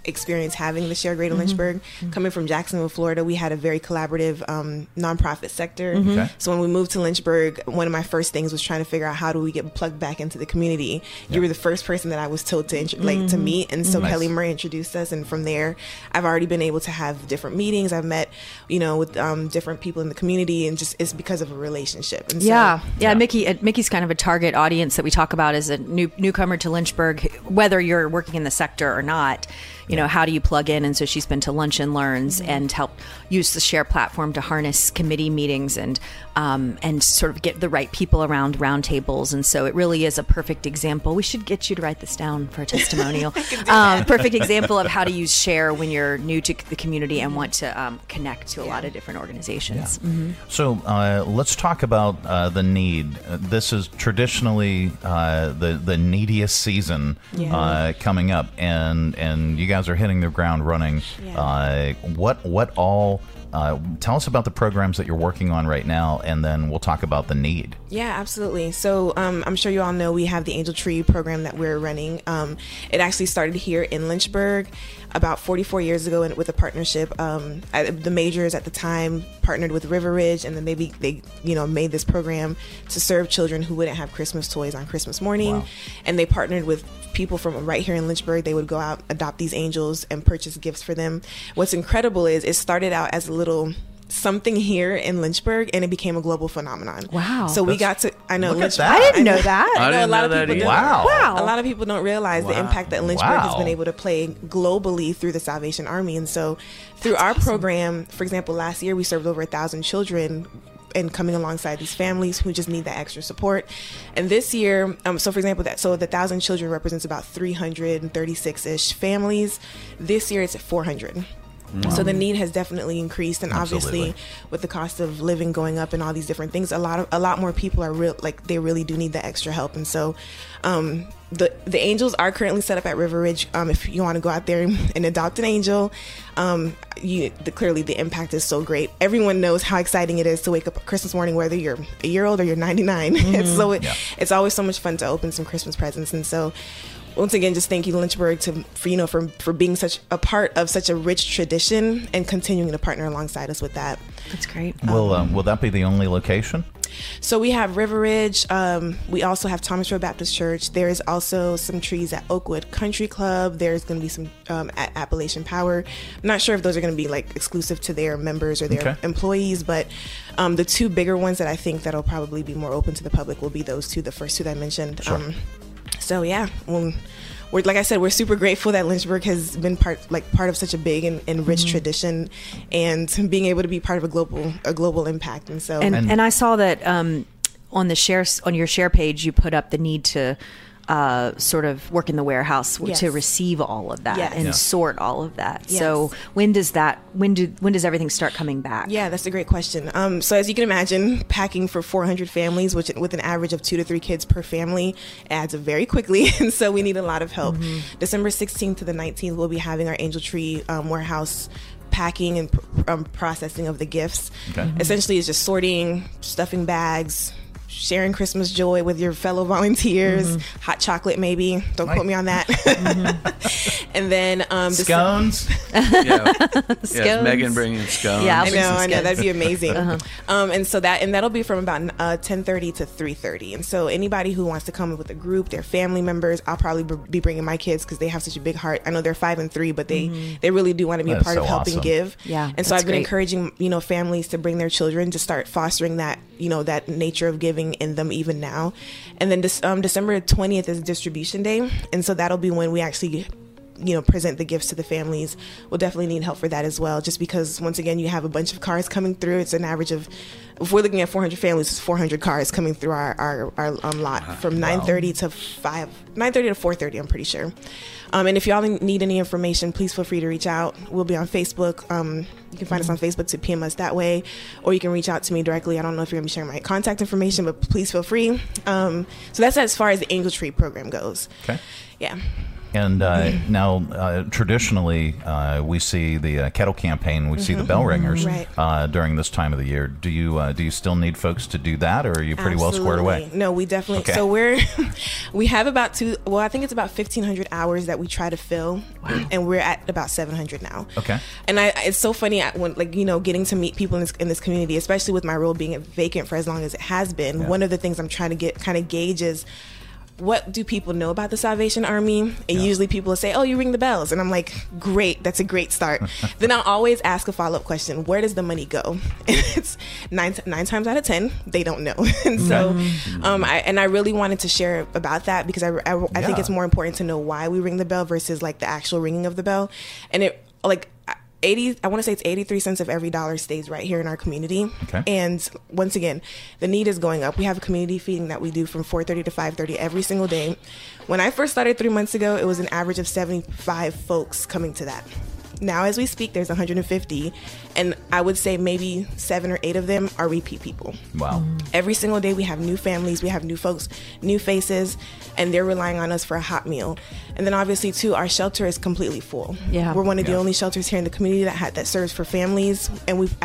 experience having the Share Greater Lynchburg. Coming from Jacksonville, Florida, we had a very collaborative nonprofit sector. Okay. So when we moved to Lynchburg, one of my first things was trying to figure out how do we get plugged back into the community. You were the first person that I was told to to meet, and so Nice. Kelly Murray introduced us, and from there, I've already been able to have different meetings. I've met, with different people in the community, and just it's because of a relationship. And Yeah, so, yeah. Mickey's kind of a target audience that we talk about as a newcomer to Lynchburg, whether you're working in the sector or not. How do you plug in? And so she's been to Lunch and Learns and helped use the Share platform to harness committee meetings and sort of get the right people around roundtables. And so it really is a perfect example. We should get you to write this down for a testimonial. Perfect example of how to use Share when you're new to the community and want to connect to a lot of different organizations. So let's talk about the need. This is traditionally the neediest season coming up, and you guys are hitting the ground running. What all? Tell us about the programs that you're working on right now, and then we'll talk about the need. Yeah, absolutely. So I'm sure you all know we have the Angel Tree program that we're running. It actually started here in Lynchburg about 44 years ago with a partnership. The majors at the time partnered with River Ridge, and then they made this program to serve children who wouldn't have Christmas toys on Christmas morning. Wow. And they partnered with people from right here in Lynchburg. They would go out, adopt these angels, and purchase gifts for them. What's incredible is it started out as a little something here in Lynchburg, and it became a global phenomenon. Wow. So we got to, I know, Look at Lynchburg. that. I didn't know that. I didn't a lot know of that people either. don't. Wow. A lot of people don't realize the impact that Lynchburg has Wow. been able to play globally through the Salvation Army. And so through our program, for example, last year we served over 1,000 children and coming alongside these families who just need that extra support. And this year, so for example, the 1,000 children represents about 336-ish families. This year it's at 400. Wow. So the need has definitely increased, and Absolutely. obviously with the cost of living going up and all these different things, a lot more people are they really do need the extra help. And so the angels are currently set up at River Ridge. If you want to go out there and adopt an angel, clearly the impact is so great. Everyone knows how exciting it is to wake up Christmas morning, whether you're a year old or you're 99. It's always so much fun to open some Christmas presents. And so once again, just thank you, Lynchburg, for being such a part of such a rich tradition and continuing to partner alongside us with that. That's great. Will that be the only location? So we have River Ridge. We also have Thomas Road Baptist Church. There is also some trees at Oakwood Country Club. There's going to be some at Appalachian Power. I'm not sure if those are going to be exclusive to their members or their employees, but the two bigger ones that I think that'll probably be more open to the public will be those two, the first two that I mentioned. Sure. So yeah, we're like I said, we're super grateful that Lynchburg has been part of such a big and rich tradition, and being able to be part of a global impact. And so, and I saw that on your Share page, you put up the need to sort of work in the warehouse to receive all of that and sort all of that. Yes. So when does everything start coming back? Yeah, that's a great question. So as you can imagine, packing for 400 families, which with an average of 2 to 3 kids per family, adds up very quickly. And so we need a lot of help. December 16th to the 19th, we'll be having our Angel Tree warehouse packing and processing of the gifts. Okay. Essentially, it's just sorting, stuffing bags, sharing Christmas joy with your fellow volunteers, hot chocolate maybe. Don't quote me on that. And then scones. Yes, Megan bringing scones. Yeah, I know, that'd be amazing. And so that'll be from about 10:30 to 3:30. And so anybody who wants to come with a group, their family members, I'll probably be bringing my kids because they have such a big heart. I know they're 5 and 3, but they really do want to be a part of helping give. Yeah, and so I've been encouraging families to bring their children to start fostering that that nature of giving in them even now. And then December 20th is distribution day, and so that'll be when we actually present the gifts to the families. We'll definitely need help for that as well, just because once again you have a bunch of cars coming through. It's an average of, if we're looking at 400 families, it's 400 cars coming through our lot from 9:30 to 4:30, I'm pretty sure. And if y'all need any information, please feel free to reach out. We'll be on Facebook. You can find us on Facebook to PM us that way, or you can reach out to me directly. I don't know if you're going to be sharing my contact information, but please feel free. So that's as far as the Angel Tree program goes. Okay. Yeah. And now, traditionally, we see the kettle campaign. We see the bell ringers during this time of the year. Do you still need folks to do that, or are you pretty well squared away? No, we definitely. Okay. So we have about I think it's about 1,500 hours that we try to fill, and we're at about 700 now. Okay. And it's so funny when getting to meet people in this community, especially with my role being vacant for as long as it has been. Yeah. One of the things I'm trying to gauge is, what do people know about the Salvation Army? And usually people will say, oh, you ring the bells. And I'm like, great, that's a great start. Then I'll always ask a follow-up question, where does the money go? And it's nine times out of 10, they don't know. And so I really wanted to share about that, because I think it's more important to know why we ring the bell versus like the actual ringing of the bell. And it I want to say it's 83 cents of every dollar stays right here in our community. Okay. And once again, the need is going up. We have a community feeding that we do from 4:30 to 5:30 every single day. When I first started 3 months ago, it was an average of 75 folks coming to that. Now, as we speak, there's 150, and I would say maybe 7 or 8 of them are repeat people. Wow. Every single day we have new families, we have new folks, new faces, and they're relying on us for a hot meal. And then obviously, too, our shelter is completely full. Yeah. We're one of the only shelters here in the community that serves for families, and we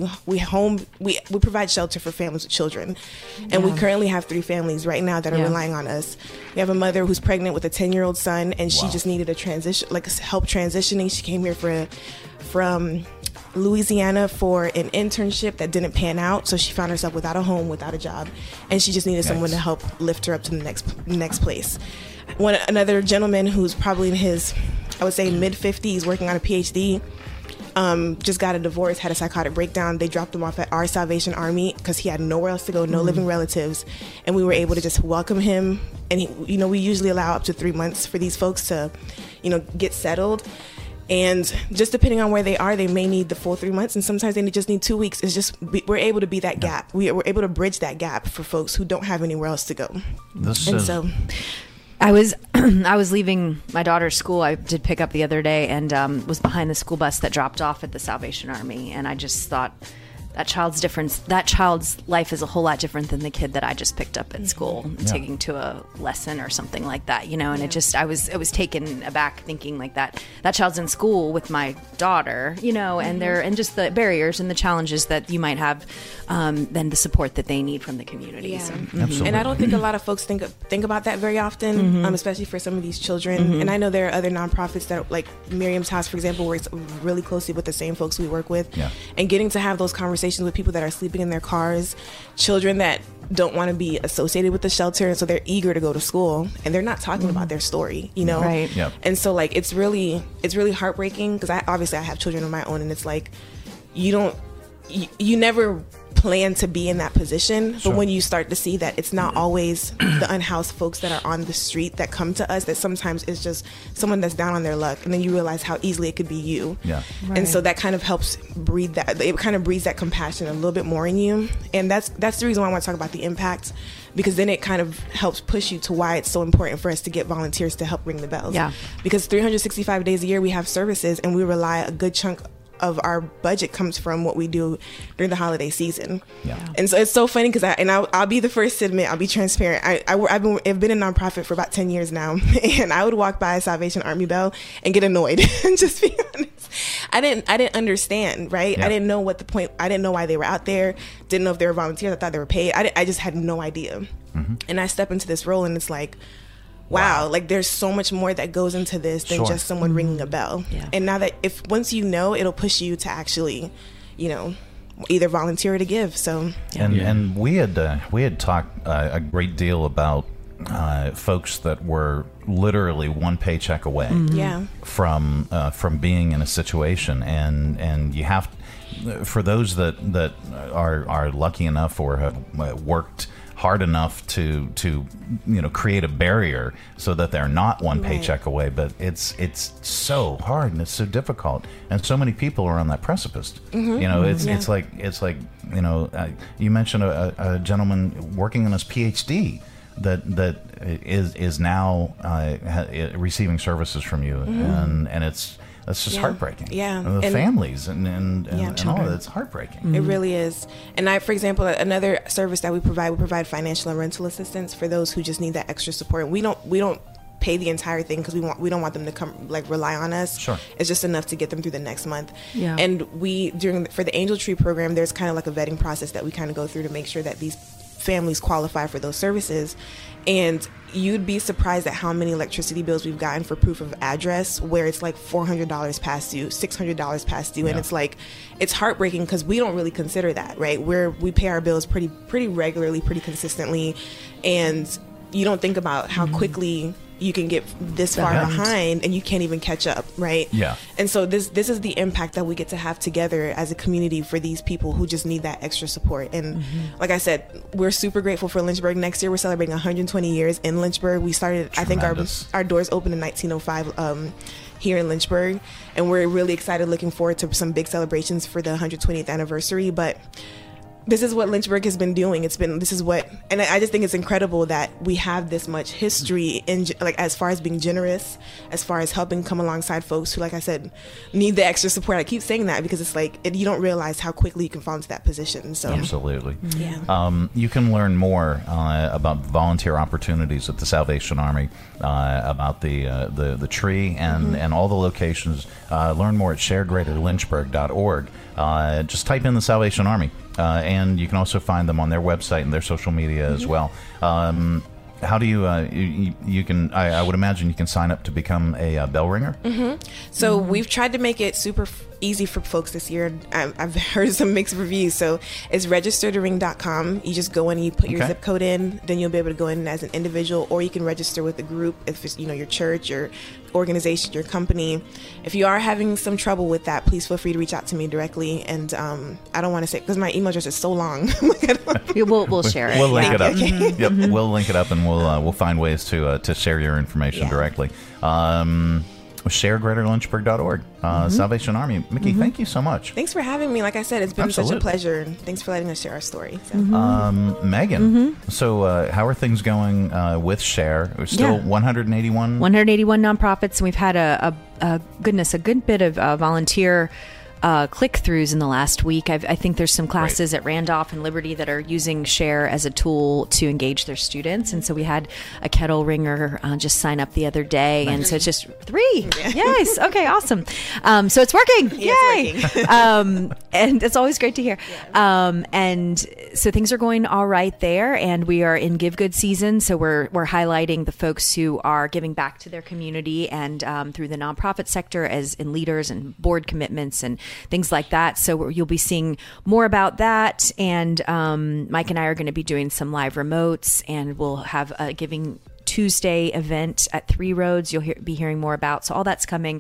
provide shelter for families with children. And we currently have 3 families right now that are relying on us. We have a mother who's pregnant with a 10-year-old son, and she just needed a transition, help transitioning. She came here from Louisiana for an internship that didn't pan out, so she found herself without a home, without a job, and she just needed someone to help lift her up to the next place. Another gentleman who's probably in his, I would say, mid-50s, working on a PhD, just got a divorce, had a psychotic breakdown. They dropped him off at our Salvation Army because he had nowhere else to go, no living relatives, and we were able to just welcome him. And we usually allow up to 3 months for these folks to, get settled. And just depending on where they are, they may need the full 3 months, and sometimes they just need 2 weeks. It's just we're able to be that gap. We're able to bridge that gap for folks who don't have anywhere else to go. So I was leaving my daughter's school. I did pick up the other day, and was behind the school bus that dropped off at the Salvation Army, and I just thought, that child's life is a whole lot different than the kid that I just picked up at school, taking to a lesson or something like that, and I was taken aback thinking like that child's in school with my daughter, and just the barriers and the challenges that you might have, then the support that they need from the community. Yeah. So, Absolutely. And I don't think a lot of folks think about that very often, especially for some of these children. And I know there are other nonprofits that, like Miriam's House, for example, works really closely with the same folks we work with, and getting to have those conversations with people that are sleeping in their cars, children that don't want to be associated with the shelter, and so they're eager to go to school, and they're not talking about their story, Right. Yep. And so it's really heartbreaking, because I have children of my own, and it's like you never plan to be in that position, but when you start to see that it's not always the unhoused folks that are on the street that come to us, that sometimes it's just someone that's down on their luck, and then you realize how easily it could be you. And so that kind of helps breathe that compassion a little bit more in you, and that's the reason why I want to talk about the impact, because then it kind of helps push you to why it's so important for us to get volunteers to help ring the bells. Because 365 days a year we have services, and we rely a good chunk of our budget comes from what we do during the holiday season. And so it's so funny, because I'll be the first to admit, I'll be transparent. I've been a nonprofit for about 10 years now, and I would walk by a Salvation Army bell and get annoyed and just be honest. I didn't understand, right? I didn't know what the point, I didn't know why they were out there, didn't know if they were volunteers, I thought they were paid. I just had no idea. And I step into this role, and it's like, wow, there's so much more that goes into this than just someone ringing a bell. And now that once you know, it'll push you to actually, either volunteer or to give. So and we had talked a great deal about folks that were literally one paycheck away from being in a situation, and you have, for those that are lucky enough or have worked hard enough to create a barrier so that they're not one paycheck away, but it's so hard and it's so difficult, and so many people are on that precipice. It's like you mentioned a gentleman working on his PhD that is now receiving services from you, and it's just heartbreaking. And the families and all of it's heartbreaking. It really is. And for example, another service that we provide financial and rental assistance for those who just need that extra support. We don't pay the entire thing because we don't want them to come like rely on us. Sure. It's just enough to get them through the next month. Yeah. And for the Angel Tree program, there's kind of like a vetting process that we kind of go through to make sure that these families qualify for those services. And you'd be surprised at how many electricity bills we've gotten for proof of address where it's like $400 past due, $600 past due. And it's like, it's heartbreaking because we don't really consider that, right? We pay our bills pretty regularly, pretty consistently. And you don't think about how quickly you can get this far behind and you can't even catch up, right? Yeah. And so this is the impact that we get to have together as a community for these people who just need that extra support. And like I said, we're super grateful for Lynchburg. Next year we're celebrating 120 years in Lynchburg. We started, Tremendous. I think our doors opened in 1905 here in Lynchburg, and we're really excited, looking forward to some big celebrations for the 120th anniversary. But this is what Lynchburg has been doing. And I just think it's incredible that we have this much history in, like, as far as being generous, as far as helping come alongside folks who, like I said, need the extra support. I keep saying that because it's like, you don't realize how quickly you can fall into that position. So absolutely. Yeah. You can learn more about volunteer opportunities at the Salvation Army, about the tree and all the locations. Learn more at sharegreaterlynchburg.org. Just type in the Salvation Army. And you can also find them on their website and their social media as well. How do you can? I would imagine you can sign up to become a bell ringer. So we've tried to make it super easy for folks this year. I've heard some mixed reviews. So it's registertoring.com. You just go in and you put your zip code in. Then you'll be able to go in as an individual, or you can register with a group if it's your church, your organization, your company. If you are having some trouble with that, please feel free to reach out to me directly. And I don't want to say, because my email address is so long. We'll share it. We'll link it up. Yep, we'll link it up, and we'll find ways to share your information directly. ShareGreaterLynchburg.org. Salvation Army. Mickey, thank you so much. Thanks for having me. Like I said, it's been such a pleasure. Thanks for letting us share our story. So. Megan, so how are things going with Share? We're still 181? 181 nonprofits, and we've had a good bit of volunteer click-throughs in the last week. I think there's some classes at Randolph and Liberty that are using Share as a tool to engage their students, and so we had a kettle ringer just sign up the other day, and so it's just 3. Yes, okay, awesome. So it's working. Yay! It's working. And it's always great to hear. And so things are going all right there, and we are in Give Good season, so we're highlighting the folks who are giving back to their community and through the nonprofit sector as in leaders and board commitments and things like that. So you'll be seeing more about that. And Mike and I are going to be doing some live remotes, and we'll have a Giving Tuesday event at 3 Roads you'll be hearing more about. So all that's coming.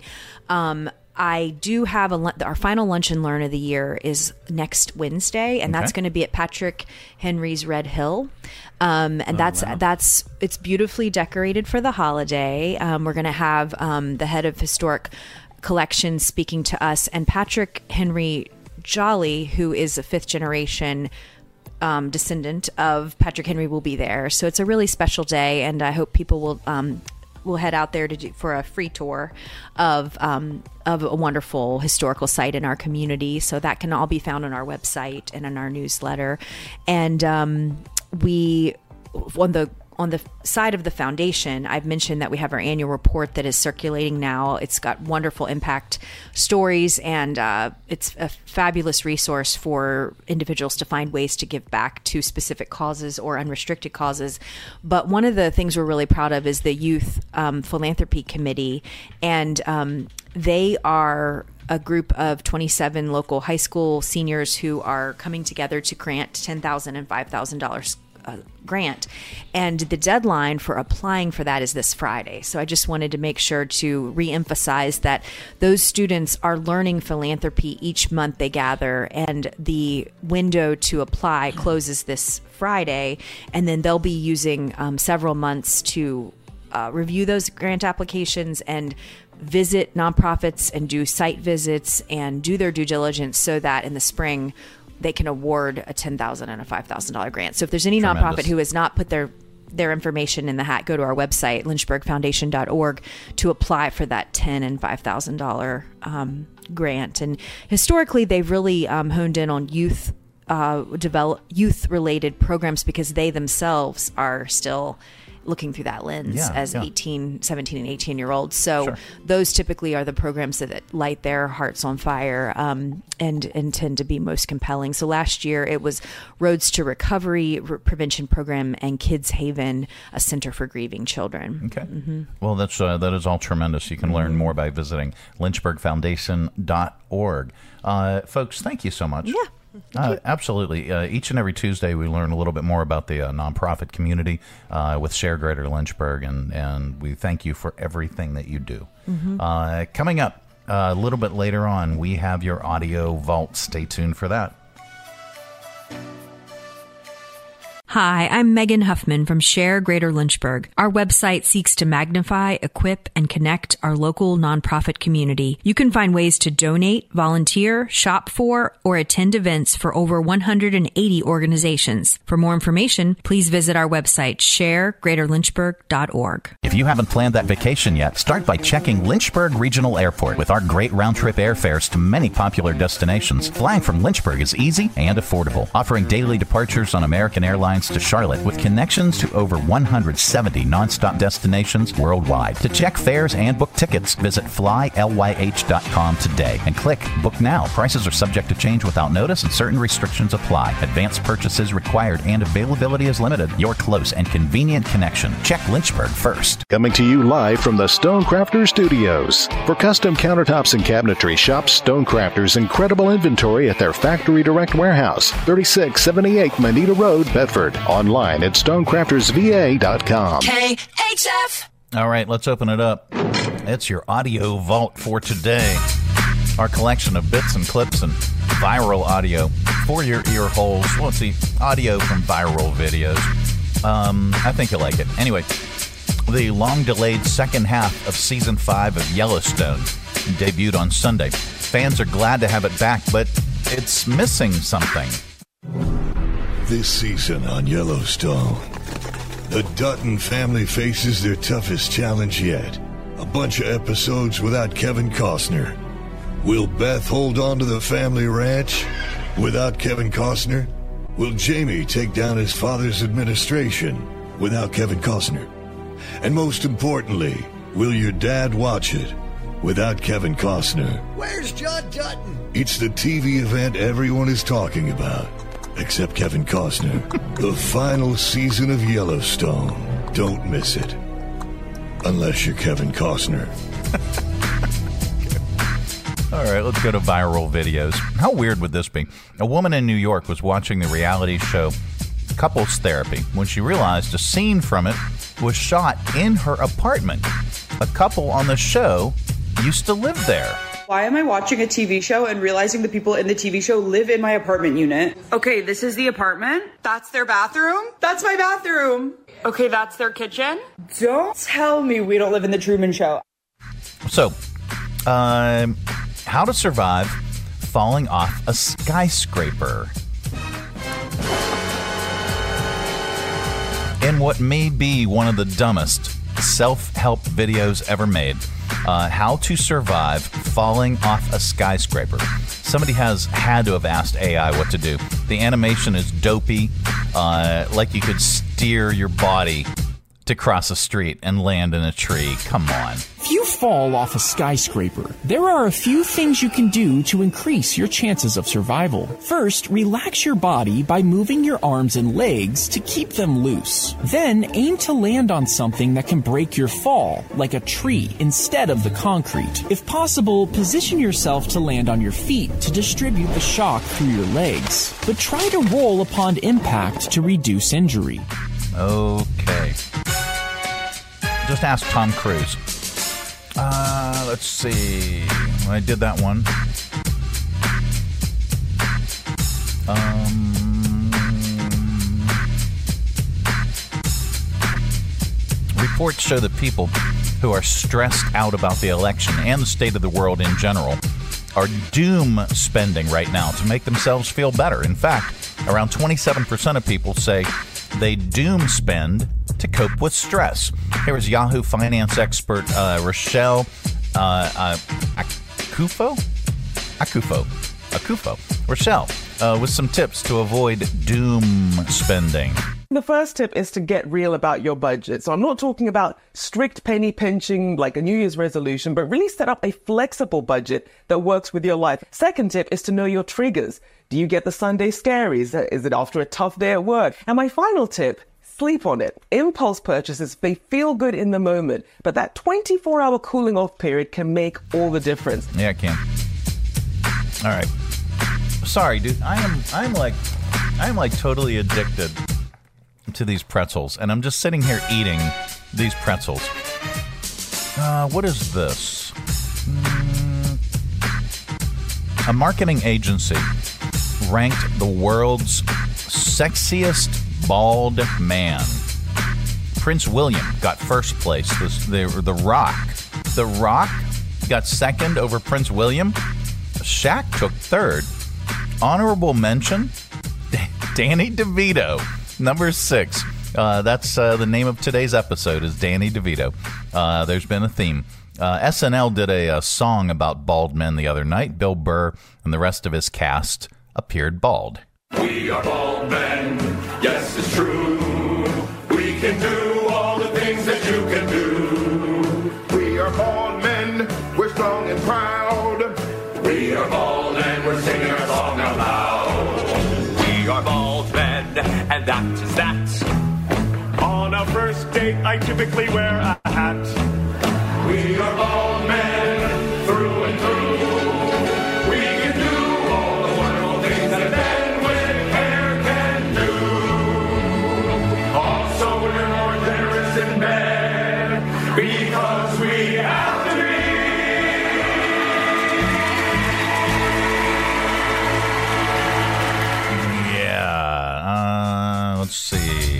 I do have our final Lunch and Learn of the year is next Wednesday, and that's going to be at Patrick Henry's Red Hill. And it's beautifully decorated for the holiday. We're going to have the head of Historic Collection speaking to us, and Patrick Henry Jolly, who is a 5th generation descendant of Patrick Henry, will be there. So it's a really special day, and I hope people will head out there for a free tour of a wonderful historical site in our community. So that can all be found on our website and in our newsletter. And we on the side of the foundation, I've mentioned that we have our annual report that is circulating now. It's got wonderful impact stories, and it's a fabulous resource for individuals to find ways to give back to specific causes or unrestricted causes. But one of the things we're really proud of is the Youth Philanthropy Committee, and they are a group of 27 local high school seniors who are coming together to grant $10,000 and $5,000 grant, and the deadline for applying for that is this Friday. So I just wanted to make sure to re-emphasize that those students are learning philanthropy each month they gather, and the window to apply closes this Friday, and then they'll be using several months to review those grant applications and visit nonprofits and do site visits and do their due diligence so that in the spring they can award a $10,000 and a $5,000 grant. So if there's any nonprofit who has not put their information in the hat, go to our website, lynchburgfoundation.org, to apply for that $10,000 and $5,000 grant. And historically, they've really honed in on youth develop youth-related programs because they themselves are still looking through that lens as 17 and 18-year-olds. So those typically are the programs that light their hearts on fire and tend to be most compelling. So last year it was Roads to Recovery Prevention Program and Kids Haven, a center for grieving children. Okay. Well, that is all tremendous. You can learn more by visiting lynchburgfoundation.org. Folks, thank you so much. Absolutely. Each and every Tuesday, we learn a little bit more about the nonprofit community with Share Greater Lynchburg, and we thank you for everything that you do. Coming up a little bit later on, we have your audio vault. Stay tuned for that. Hi, I'm Megan Huffman from Share Greater Lynchburg. Our website seeks to magnify, equip, and connect our local nonprofit community. You can find ways to donate, volunteer, shop for, or attend events for over 180 organizations. For more information, please visit our website, sharegreaterlynchburg.org. If you haven't planned that vacation yet, start by checking Lynchburg Regional Airport with our great round-trip airfares to many popular destinations. Flying from Lynchburg is easy and affordable, offering daily departures on American Airlines to Charlotte with connections to over 170 nonstop destinations worldwide. To check fares and book tickets, visit flylyh.com today and click Book Now. Prices are subject to change without notice and certain restrictions apply. Advanced purchases required and availability is limited. Your close and convenient connection. Check Lynchburg first. Coming to you live from the Stonecrafters Studios. For custom countertops and cabinetry, shop Stonecrafters' incredible inventory at their Factory Direct Warehouse, 3678 Moneta Road, Bedford. Online at stonecraftersva.com. KHF. All right, let's open it up. It's your audio vault for today. Our collection of bits and clips and viral audio for your ear holes. Well, it's the audio from viral videos. I think you'll like it. Anyway, the long-delayed second half of Season 5 of Yellowstone debuted on Sunday. Fans are glad to have it back, but it's missing something. This season on Yellowstone, the Dutton family faces their toughest challenge yet. A bunch of episodes without Kevin Costner. Will Beth hold on to the family ranch without Kevin Costner? Will Jamie take down his father's administration without Kevin Costner? And most importantly, will your dad watch it without Kevin Costner? Where's John Dutton? It's the TV event everyone is talking about. Except Kevin Costner. The final season of Yellowstone. Don't miss it. Unless you're Kevin Costner. All right, let's go to viral videos. How weird would this be? A woman in New York was watching the reality show Couples Therapy when she realized a scene from it was shot in her apartment. A couple on the show used to live there. Why am I watching a TV show and realizing the people in the TV show live in my apartment unit? Okay, this is the apartment. That's their bathroom. That's my bathroom. Okay, that's their kitchen. Don't tell me we don't live in the Truman Show. So, how to survive falling off a skyscraper. In what may be one of the dumbest self-help videos ever made, how to survive falling off a skyscraper. Somebody had to have asked AI what to do. The animation is dopey, like you could steer your body to cross a street and land in a tree. Come on. If you fall off a skyscraper, there are a few things you can do to increase your chances of survival. First, relax your body by moving your arms and legs to keep them loose. Then, aim to land on something that can break your fall, like a tree, instead of the concrete. If possible, position yourself to land on your feet to distribute the shock through your legs. But try to roll upon impact to reduce injury. Okay. Just ask Tom Cruise. Let's see. I did that one. Reports show that people who are stressed out about the election and the state of the world in general are doom spending right now to make themselves feel better. In fact, around 27% of people say they doom spend to cope with stress. Here is Yahoo finance expert Rochelle Akufo. Rochelle, with some tips to avoid doom spending. The first tip is to get real about your budget. So I'm not talking about strict penny pinching like a New Year's resolution, but really set up a flexible budget that works with your life. Second tip is to know your triggers. Do you get the Sunday scaries? Is it after a tough day at work? And my final tip, sleep on it. Impulse purchases, they feel good in the moment, but that 24-hour cooling off period can make all the difference. Yeah, it can. All right. Sorry, dude. I'm like totally addicted to these pretzels, and I'm just sitting here eating these pretzels. What is this? A marketing agency ranked the world's sexiest bald man. Prince William got first place. The Rock got second over Prince William. Shaq took third. Honorable mention, Danny DeVito, number 6. That's the name of today's episode is Danny DeVito. There's been a theme. SNL did a song about bald men the other night. Bill Burr and the rest of his cast appeared bald. We are bald men, yes, it's true. We can do all the things that you can do. We are bald men, we're strong and proud. We are bald and we're singing our song out loud. We are bald men, and that is that. On our first date, I typically wear a hat. We are bald men, through and through. We can do all the wonderful things that a man with hair can do. Also, we're more generous in bed, because we have to be. Let's see.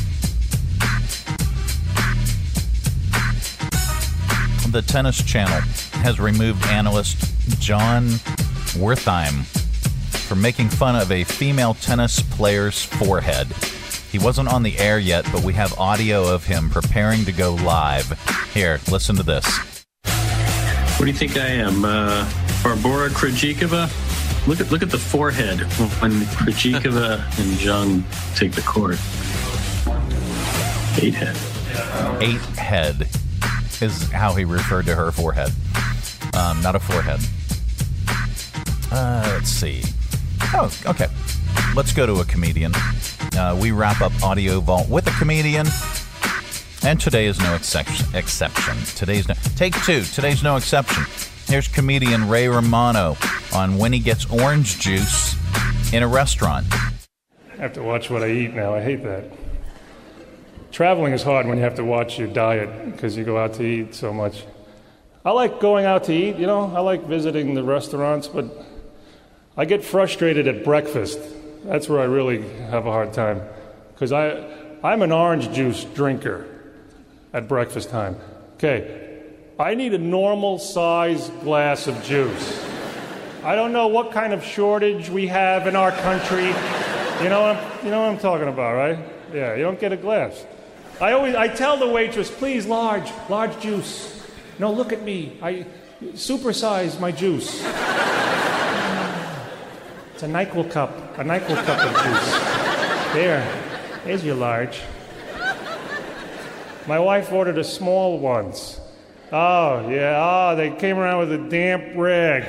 The Tennis Channel has removed analyst John Wertheim for making fun of a female tennis player's forehead. He wasn't on the air yet, but we have audio of him preparing to go live. Here, listen to this. What do you think I am, Barbora Krejcikova? Look at the forehead when Krejcikova and Zhang take the court. 8 head. 8 head is how he referred to her forehead. Not a forehead. Let's see. Oh, okay. Let's go to a comedian. We wrap up Audio Vault with a comedian. And today is no exception. Take 2. Today's no exception. Here's comedian Ray Romano on when he gets orange juice in a restaurant. I have to watch what I eat now. I hate that. Traveling is hard when you have to watch your diet because you go out to eat so much. I like going out to eat, I like visiting the restaurants, but I get frustrated at breakfast. That's where I really have a hard time because I'm an orange juice drinker at breakfast time. Okay. I need a normal size glass of juice. I don't know what kind of shortage we have in our country. You know what I'm talking about, right? Yeah, you don't get a glass. I tell the waitress, please, large juice. No, look at me. I supersize my juice. It's a NyQuil cup of juice. There's your large. My wife ordered a small once. Oh, yeah. Oh, they came around with a damp rag.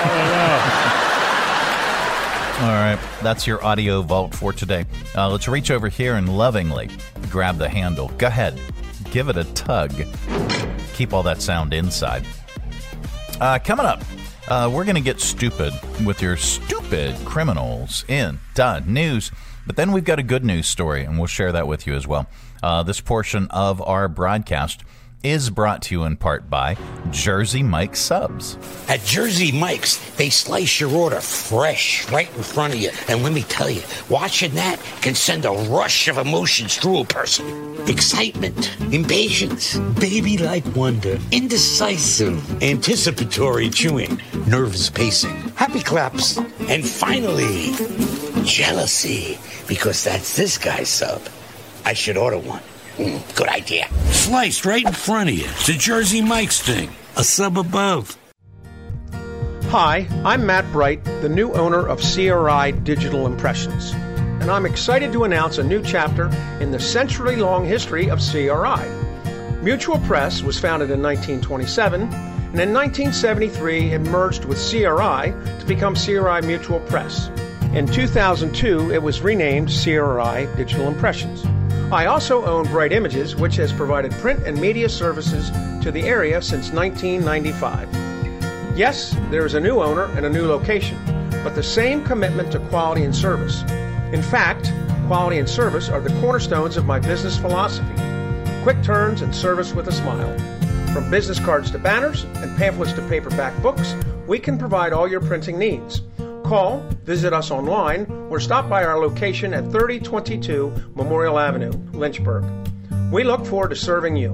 All right. That's your Audio Vault for today. Let's reach over here and lovingly grab the handle. Go ahead. Give it a tug. Keep all that sound inside. Coming up, we're going to get stupid with your stupid criminals in news. But then we've got a good news story, and we'll share that with you as well. This portion of our broadcast is brought to you in part by Jersey Mike's Subs. At Jersey Mike's, they slice your order fresh right in front of you. And let me tell you, watching that can send a rush of emotions through a person. Excitement, impatience, baby-like wonder, indecisive, anticipatory chewing, nerves pacing, happy claps, and finally, jealousy, because that's this guy's sub. I should order one. Good idea. Sliced right in front of you. It's a Jersey Mike's thing. A sub above. Hi, I'm Matt Bright, the new owner of CRI Digital Impressions, and I'm excited to announce a new chapter in the century-long history of CRI. Mutual Press was founded in 1927, and in 1973 it merged with CRI to become CRI Mutual Press. In 2002, it was renamed CRI Digital Impressions. I also own Bright Images, which has provided print and media services to the area since 1995. Yes, there is a new owner and a new location, but the same commitment to quality and service. In fact, quality and service are the cornerstones of my business philosophy. Quick turns and service with a smile. From business cards to banners and pamphlets to paperback books, we can provide all your printing needs. Call, visit us online, or stop by our location at 3022 Memorial Avenue, Lynchburg. We look forward to serving you.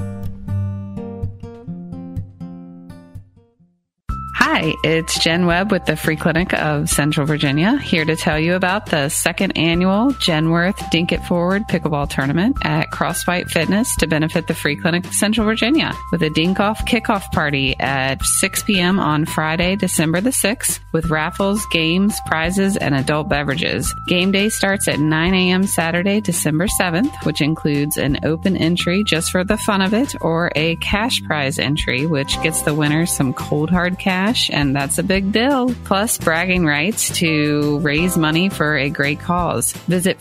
Hi, it's Jen Webb with the Free Clinic of Central Virginia, here to tell you about the second annual Genworth Dink It Forward Pickleball Tournament at Crossfight Fitness to benefit the Free Clinic of Central Virginia with a dink-off kickoff party at 6 p.m. on Friday, December the 6th with raffles, games, prizes, and adult beverages. Game day starts at 9 a.m. Saturday, December 7th, which includes an open entry just for the fun of it or a cash prize entry, which gets the winners some cold hard cash, and that's a big deal. Plus bragging rights to raise money for a great cause. Visit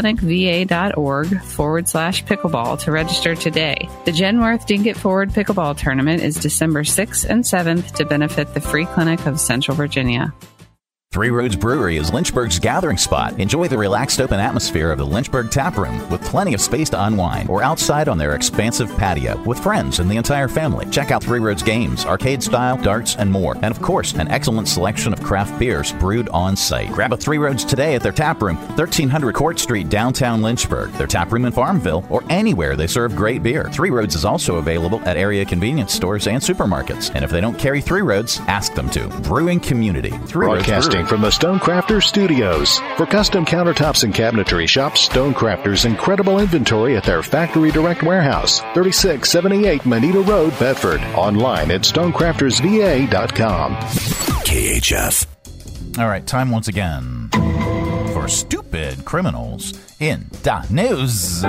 freeclinicva.org/pickleball to register today. The Genworth Dink It Forward Pickleball Tournament is December 6th and 7th to benefit the Free Clinic of Central Virginia. Three Roads Brewery is Lynchburg's gathering spot. Enjoy the relaxed open atmosphere of the Lynchburg Tap Room with plenty of space to unwind or outside on their expansive patio with friends and the entire family. Check out Three Roads games, arcade style, darts, and more. And of course, an excellent selection of craft beers brewed on site. Grab a Three Roads today at their tap room, 1300 Court Street, downtown Lynchburg. Their tap room in Farmville or anywhere they serve great beer. Three Roads is also available at area convenience stores and supermarkets. And if they don't carry Three Roads, ask them to. Brewing community. Three Roads Broadcasting from the Stonecrafters Studios. For custom countertops and cabinetry, shop Stonecrafters' incredible inventory at their Factory Direct Warehouse, 3678 Manita Road, Bedford. Online at stonecraftersva.com. KHF. All right, time once again for stupid criminals in the news. All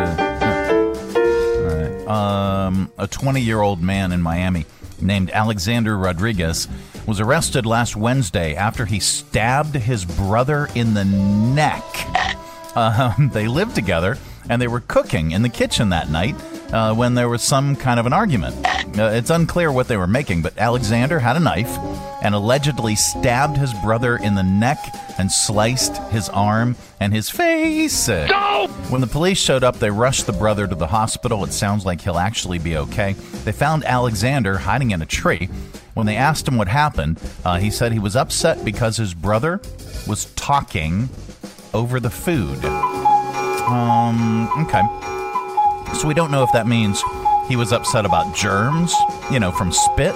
right, a 20-year-old man in Miami named Alexander Rodriguez was arrested last Wednesday after he stabbed his brother in the neck. They lived together, and they were cooking in the kitchen that night when there was some kind of an argument. It's unclear what they were making, but Alexander had a knife and allegedly stabbed his brother in the neck and sliced his arm and his face. No! When the police showed up, they rushed the brother to the hospital. It sounds like he'll actually be okay. They found Alexander hiding in a tree. When they asked him what happened, he said he was upset because his brother was talking over the food. Okay. So we don't know if that means he was upset about germs, from spit,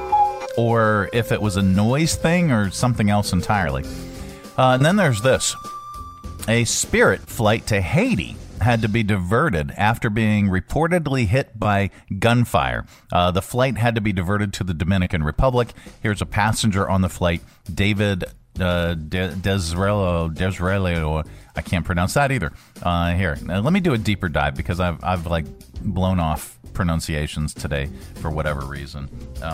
or if it was a noise thing or something else entirely. And then there's this. A Spirit flight to Haiti had to be diverted after being reportedly hit by gunfire. The flight had to be diverted to the Dominican Republic. Here's a passenger on the flight, David Desrelio. I can't pronounce that either. Here, let me do a deeper dive because I've blown off pronunciations today for whatever reason.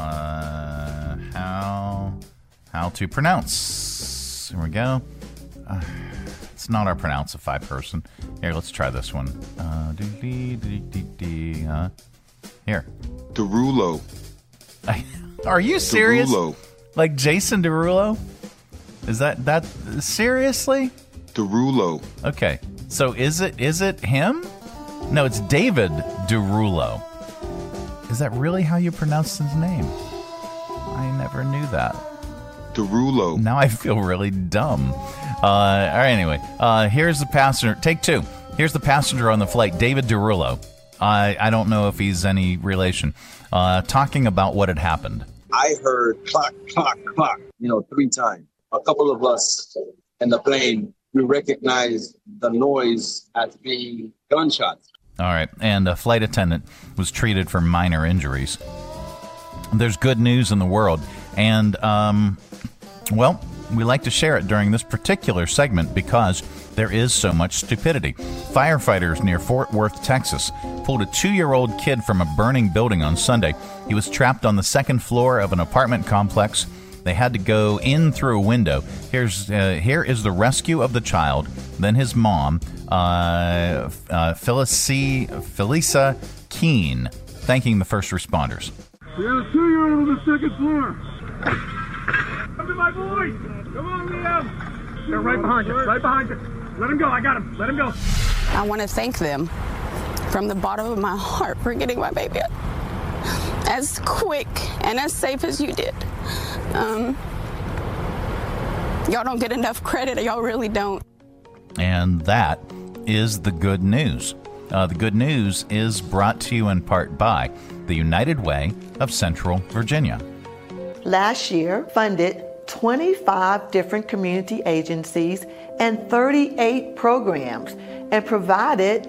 How to pronounce? Here we go. It's not our Pronounceify person. Here, let's try this one. Here. Derulo. Are you serious? Derulo. Like Jason Derulo? Is that seriously? Derulo. Okay. So is it him? No, it's David Derulo. Is that really how you pronounce his name? I never knew that. Derulo. Now I feel really dumb. All right, anyway. Here's the passenger. Take two. Here's the passenger on the flight, David Derulo. I don't know if he's any relation. Talking about what had happened. I heard clock, clock, clock, 3 times. A couple of us in the plane, we recognized the noise as being gunshots. All right, and a flight attendant was treated for minor injuries. There's good news in the world, and Well, we like to share it during this particular segment because there is so much stupidity. Firefighters near Fort Worth, Texas, pulled a 2-year-old kid from a burning building on Sunday. He was trapped on the second floor of an apartment complex. They had to go in through a window. Here is the rescue of the child, then his mom, Felisa Keene, thanking the first responders. We have a 2-year-old on the second floor. Come to my boys. Come on, Liam. They're right behind you. Right behind you. Let him go. I got him. Let him go. I want to thank them from the bottom of my heart for getting my baby as quick and as safe as you did. Y'all don't get enough credit. Y'all really don't. And that is the good news. The good news is brought to you in part by the United Way of Central Virginia. Last year, funded 25 different community agencies and 38 programs and provided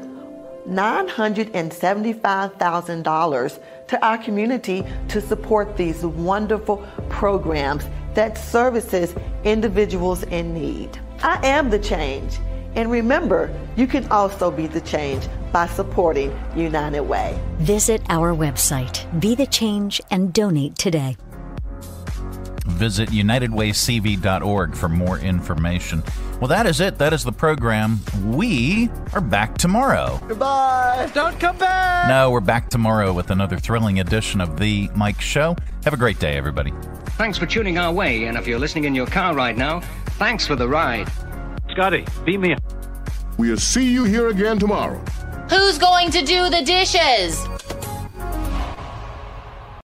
$975,000 to our community to support these wonderful programs that services individuals in need. I am the change. And remember, you can also be the change by supporting United Way. Visit our website, Be the Change, and donate today. Visit UnitedWayCV.org for more information. Well, that is it. That is the program. We are back tomorrow. Goodbye. Don't come back. No, we're back tomorrow with another thrilling edition of The Mike Show. Have a great day, everybody. Thanks for tuning our way, and if you're listening in your car right now, thanks for the ride. Scotty, beat me up. We'll see you here again tomorrow. Who's going to do the dishes?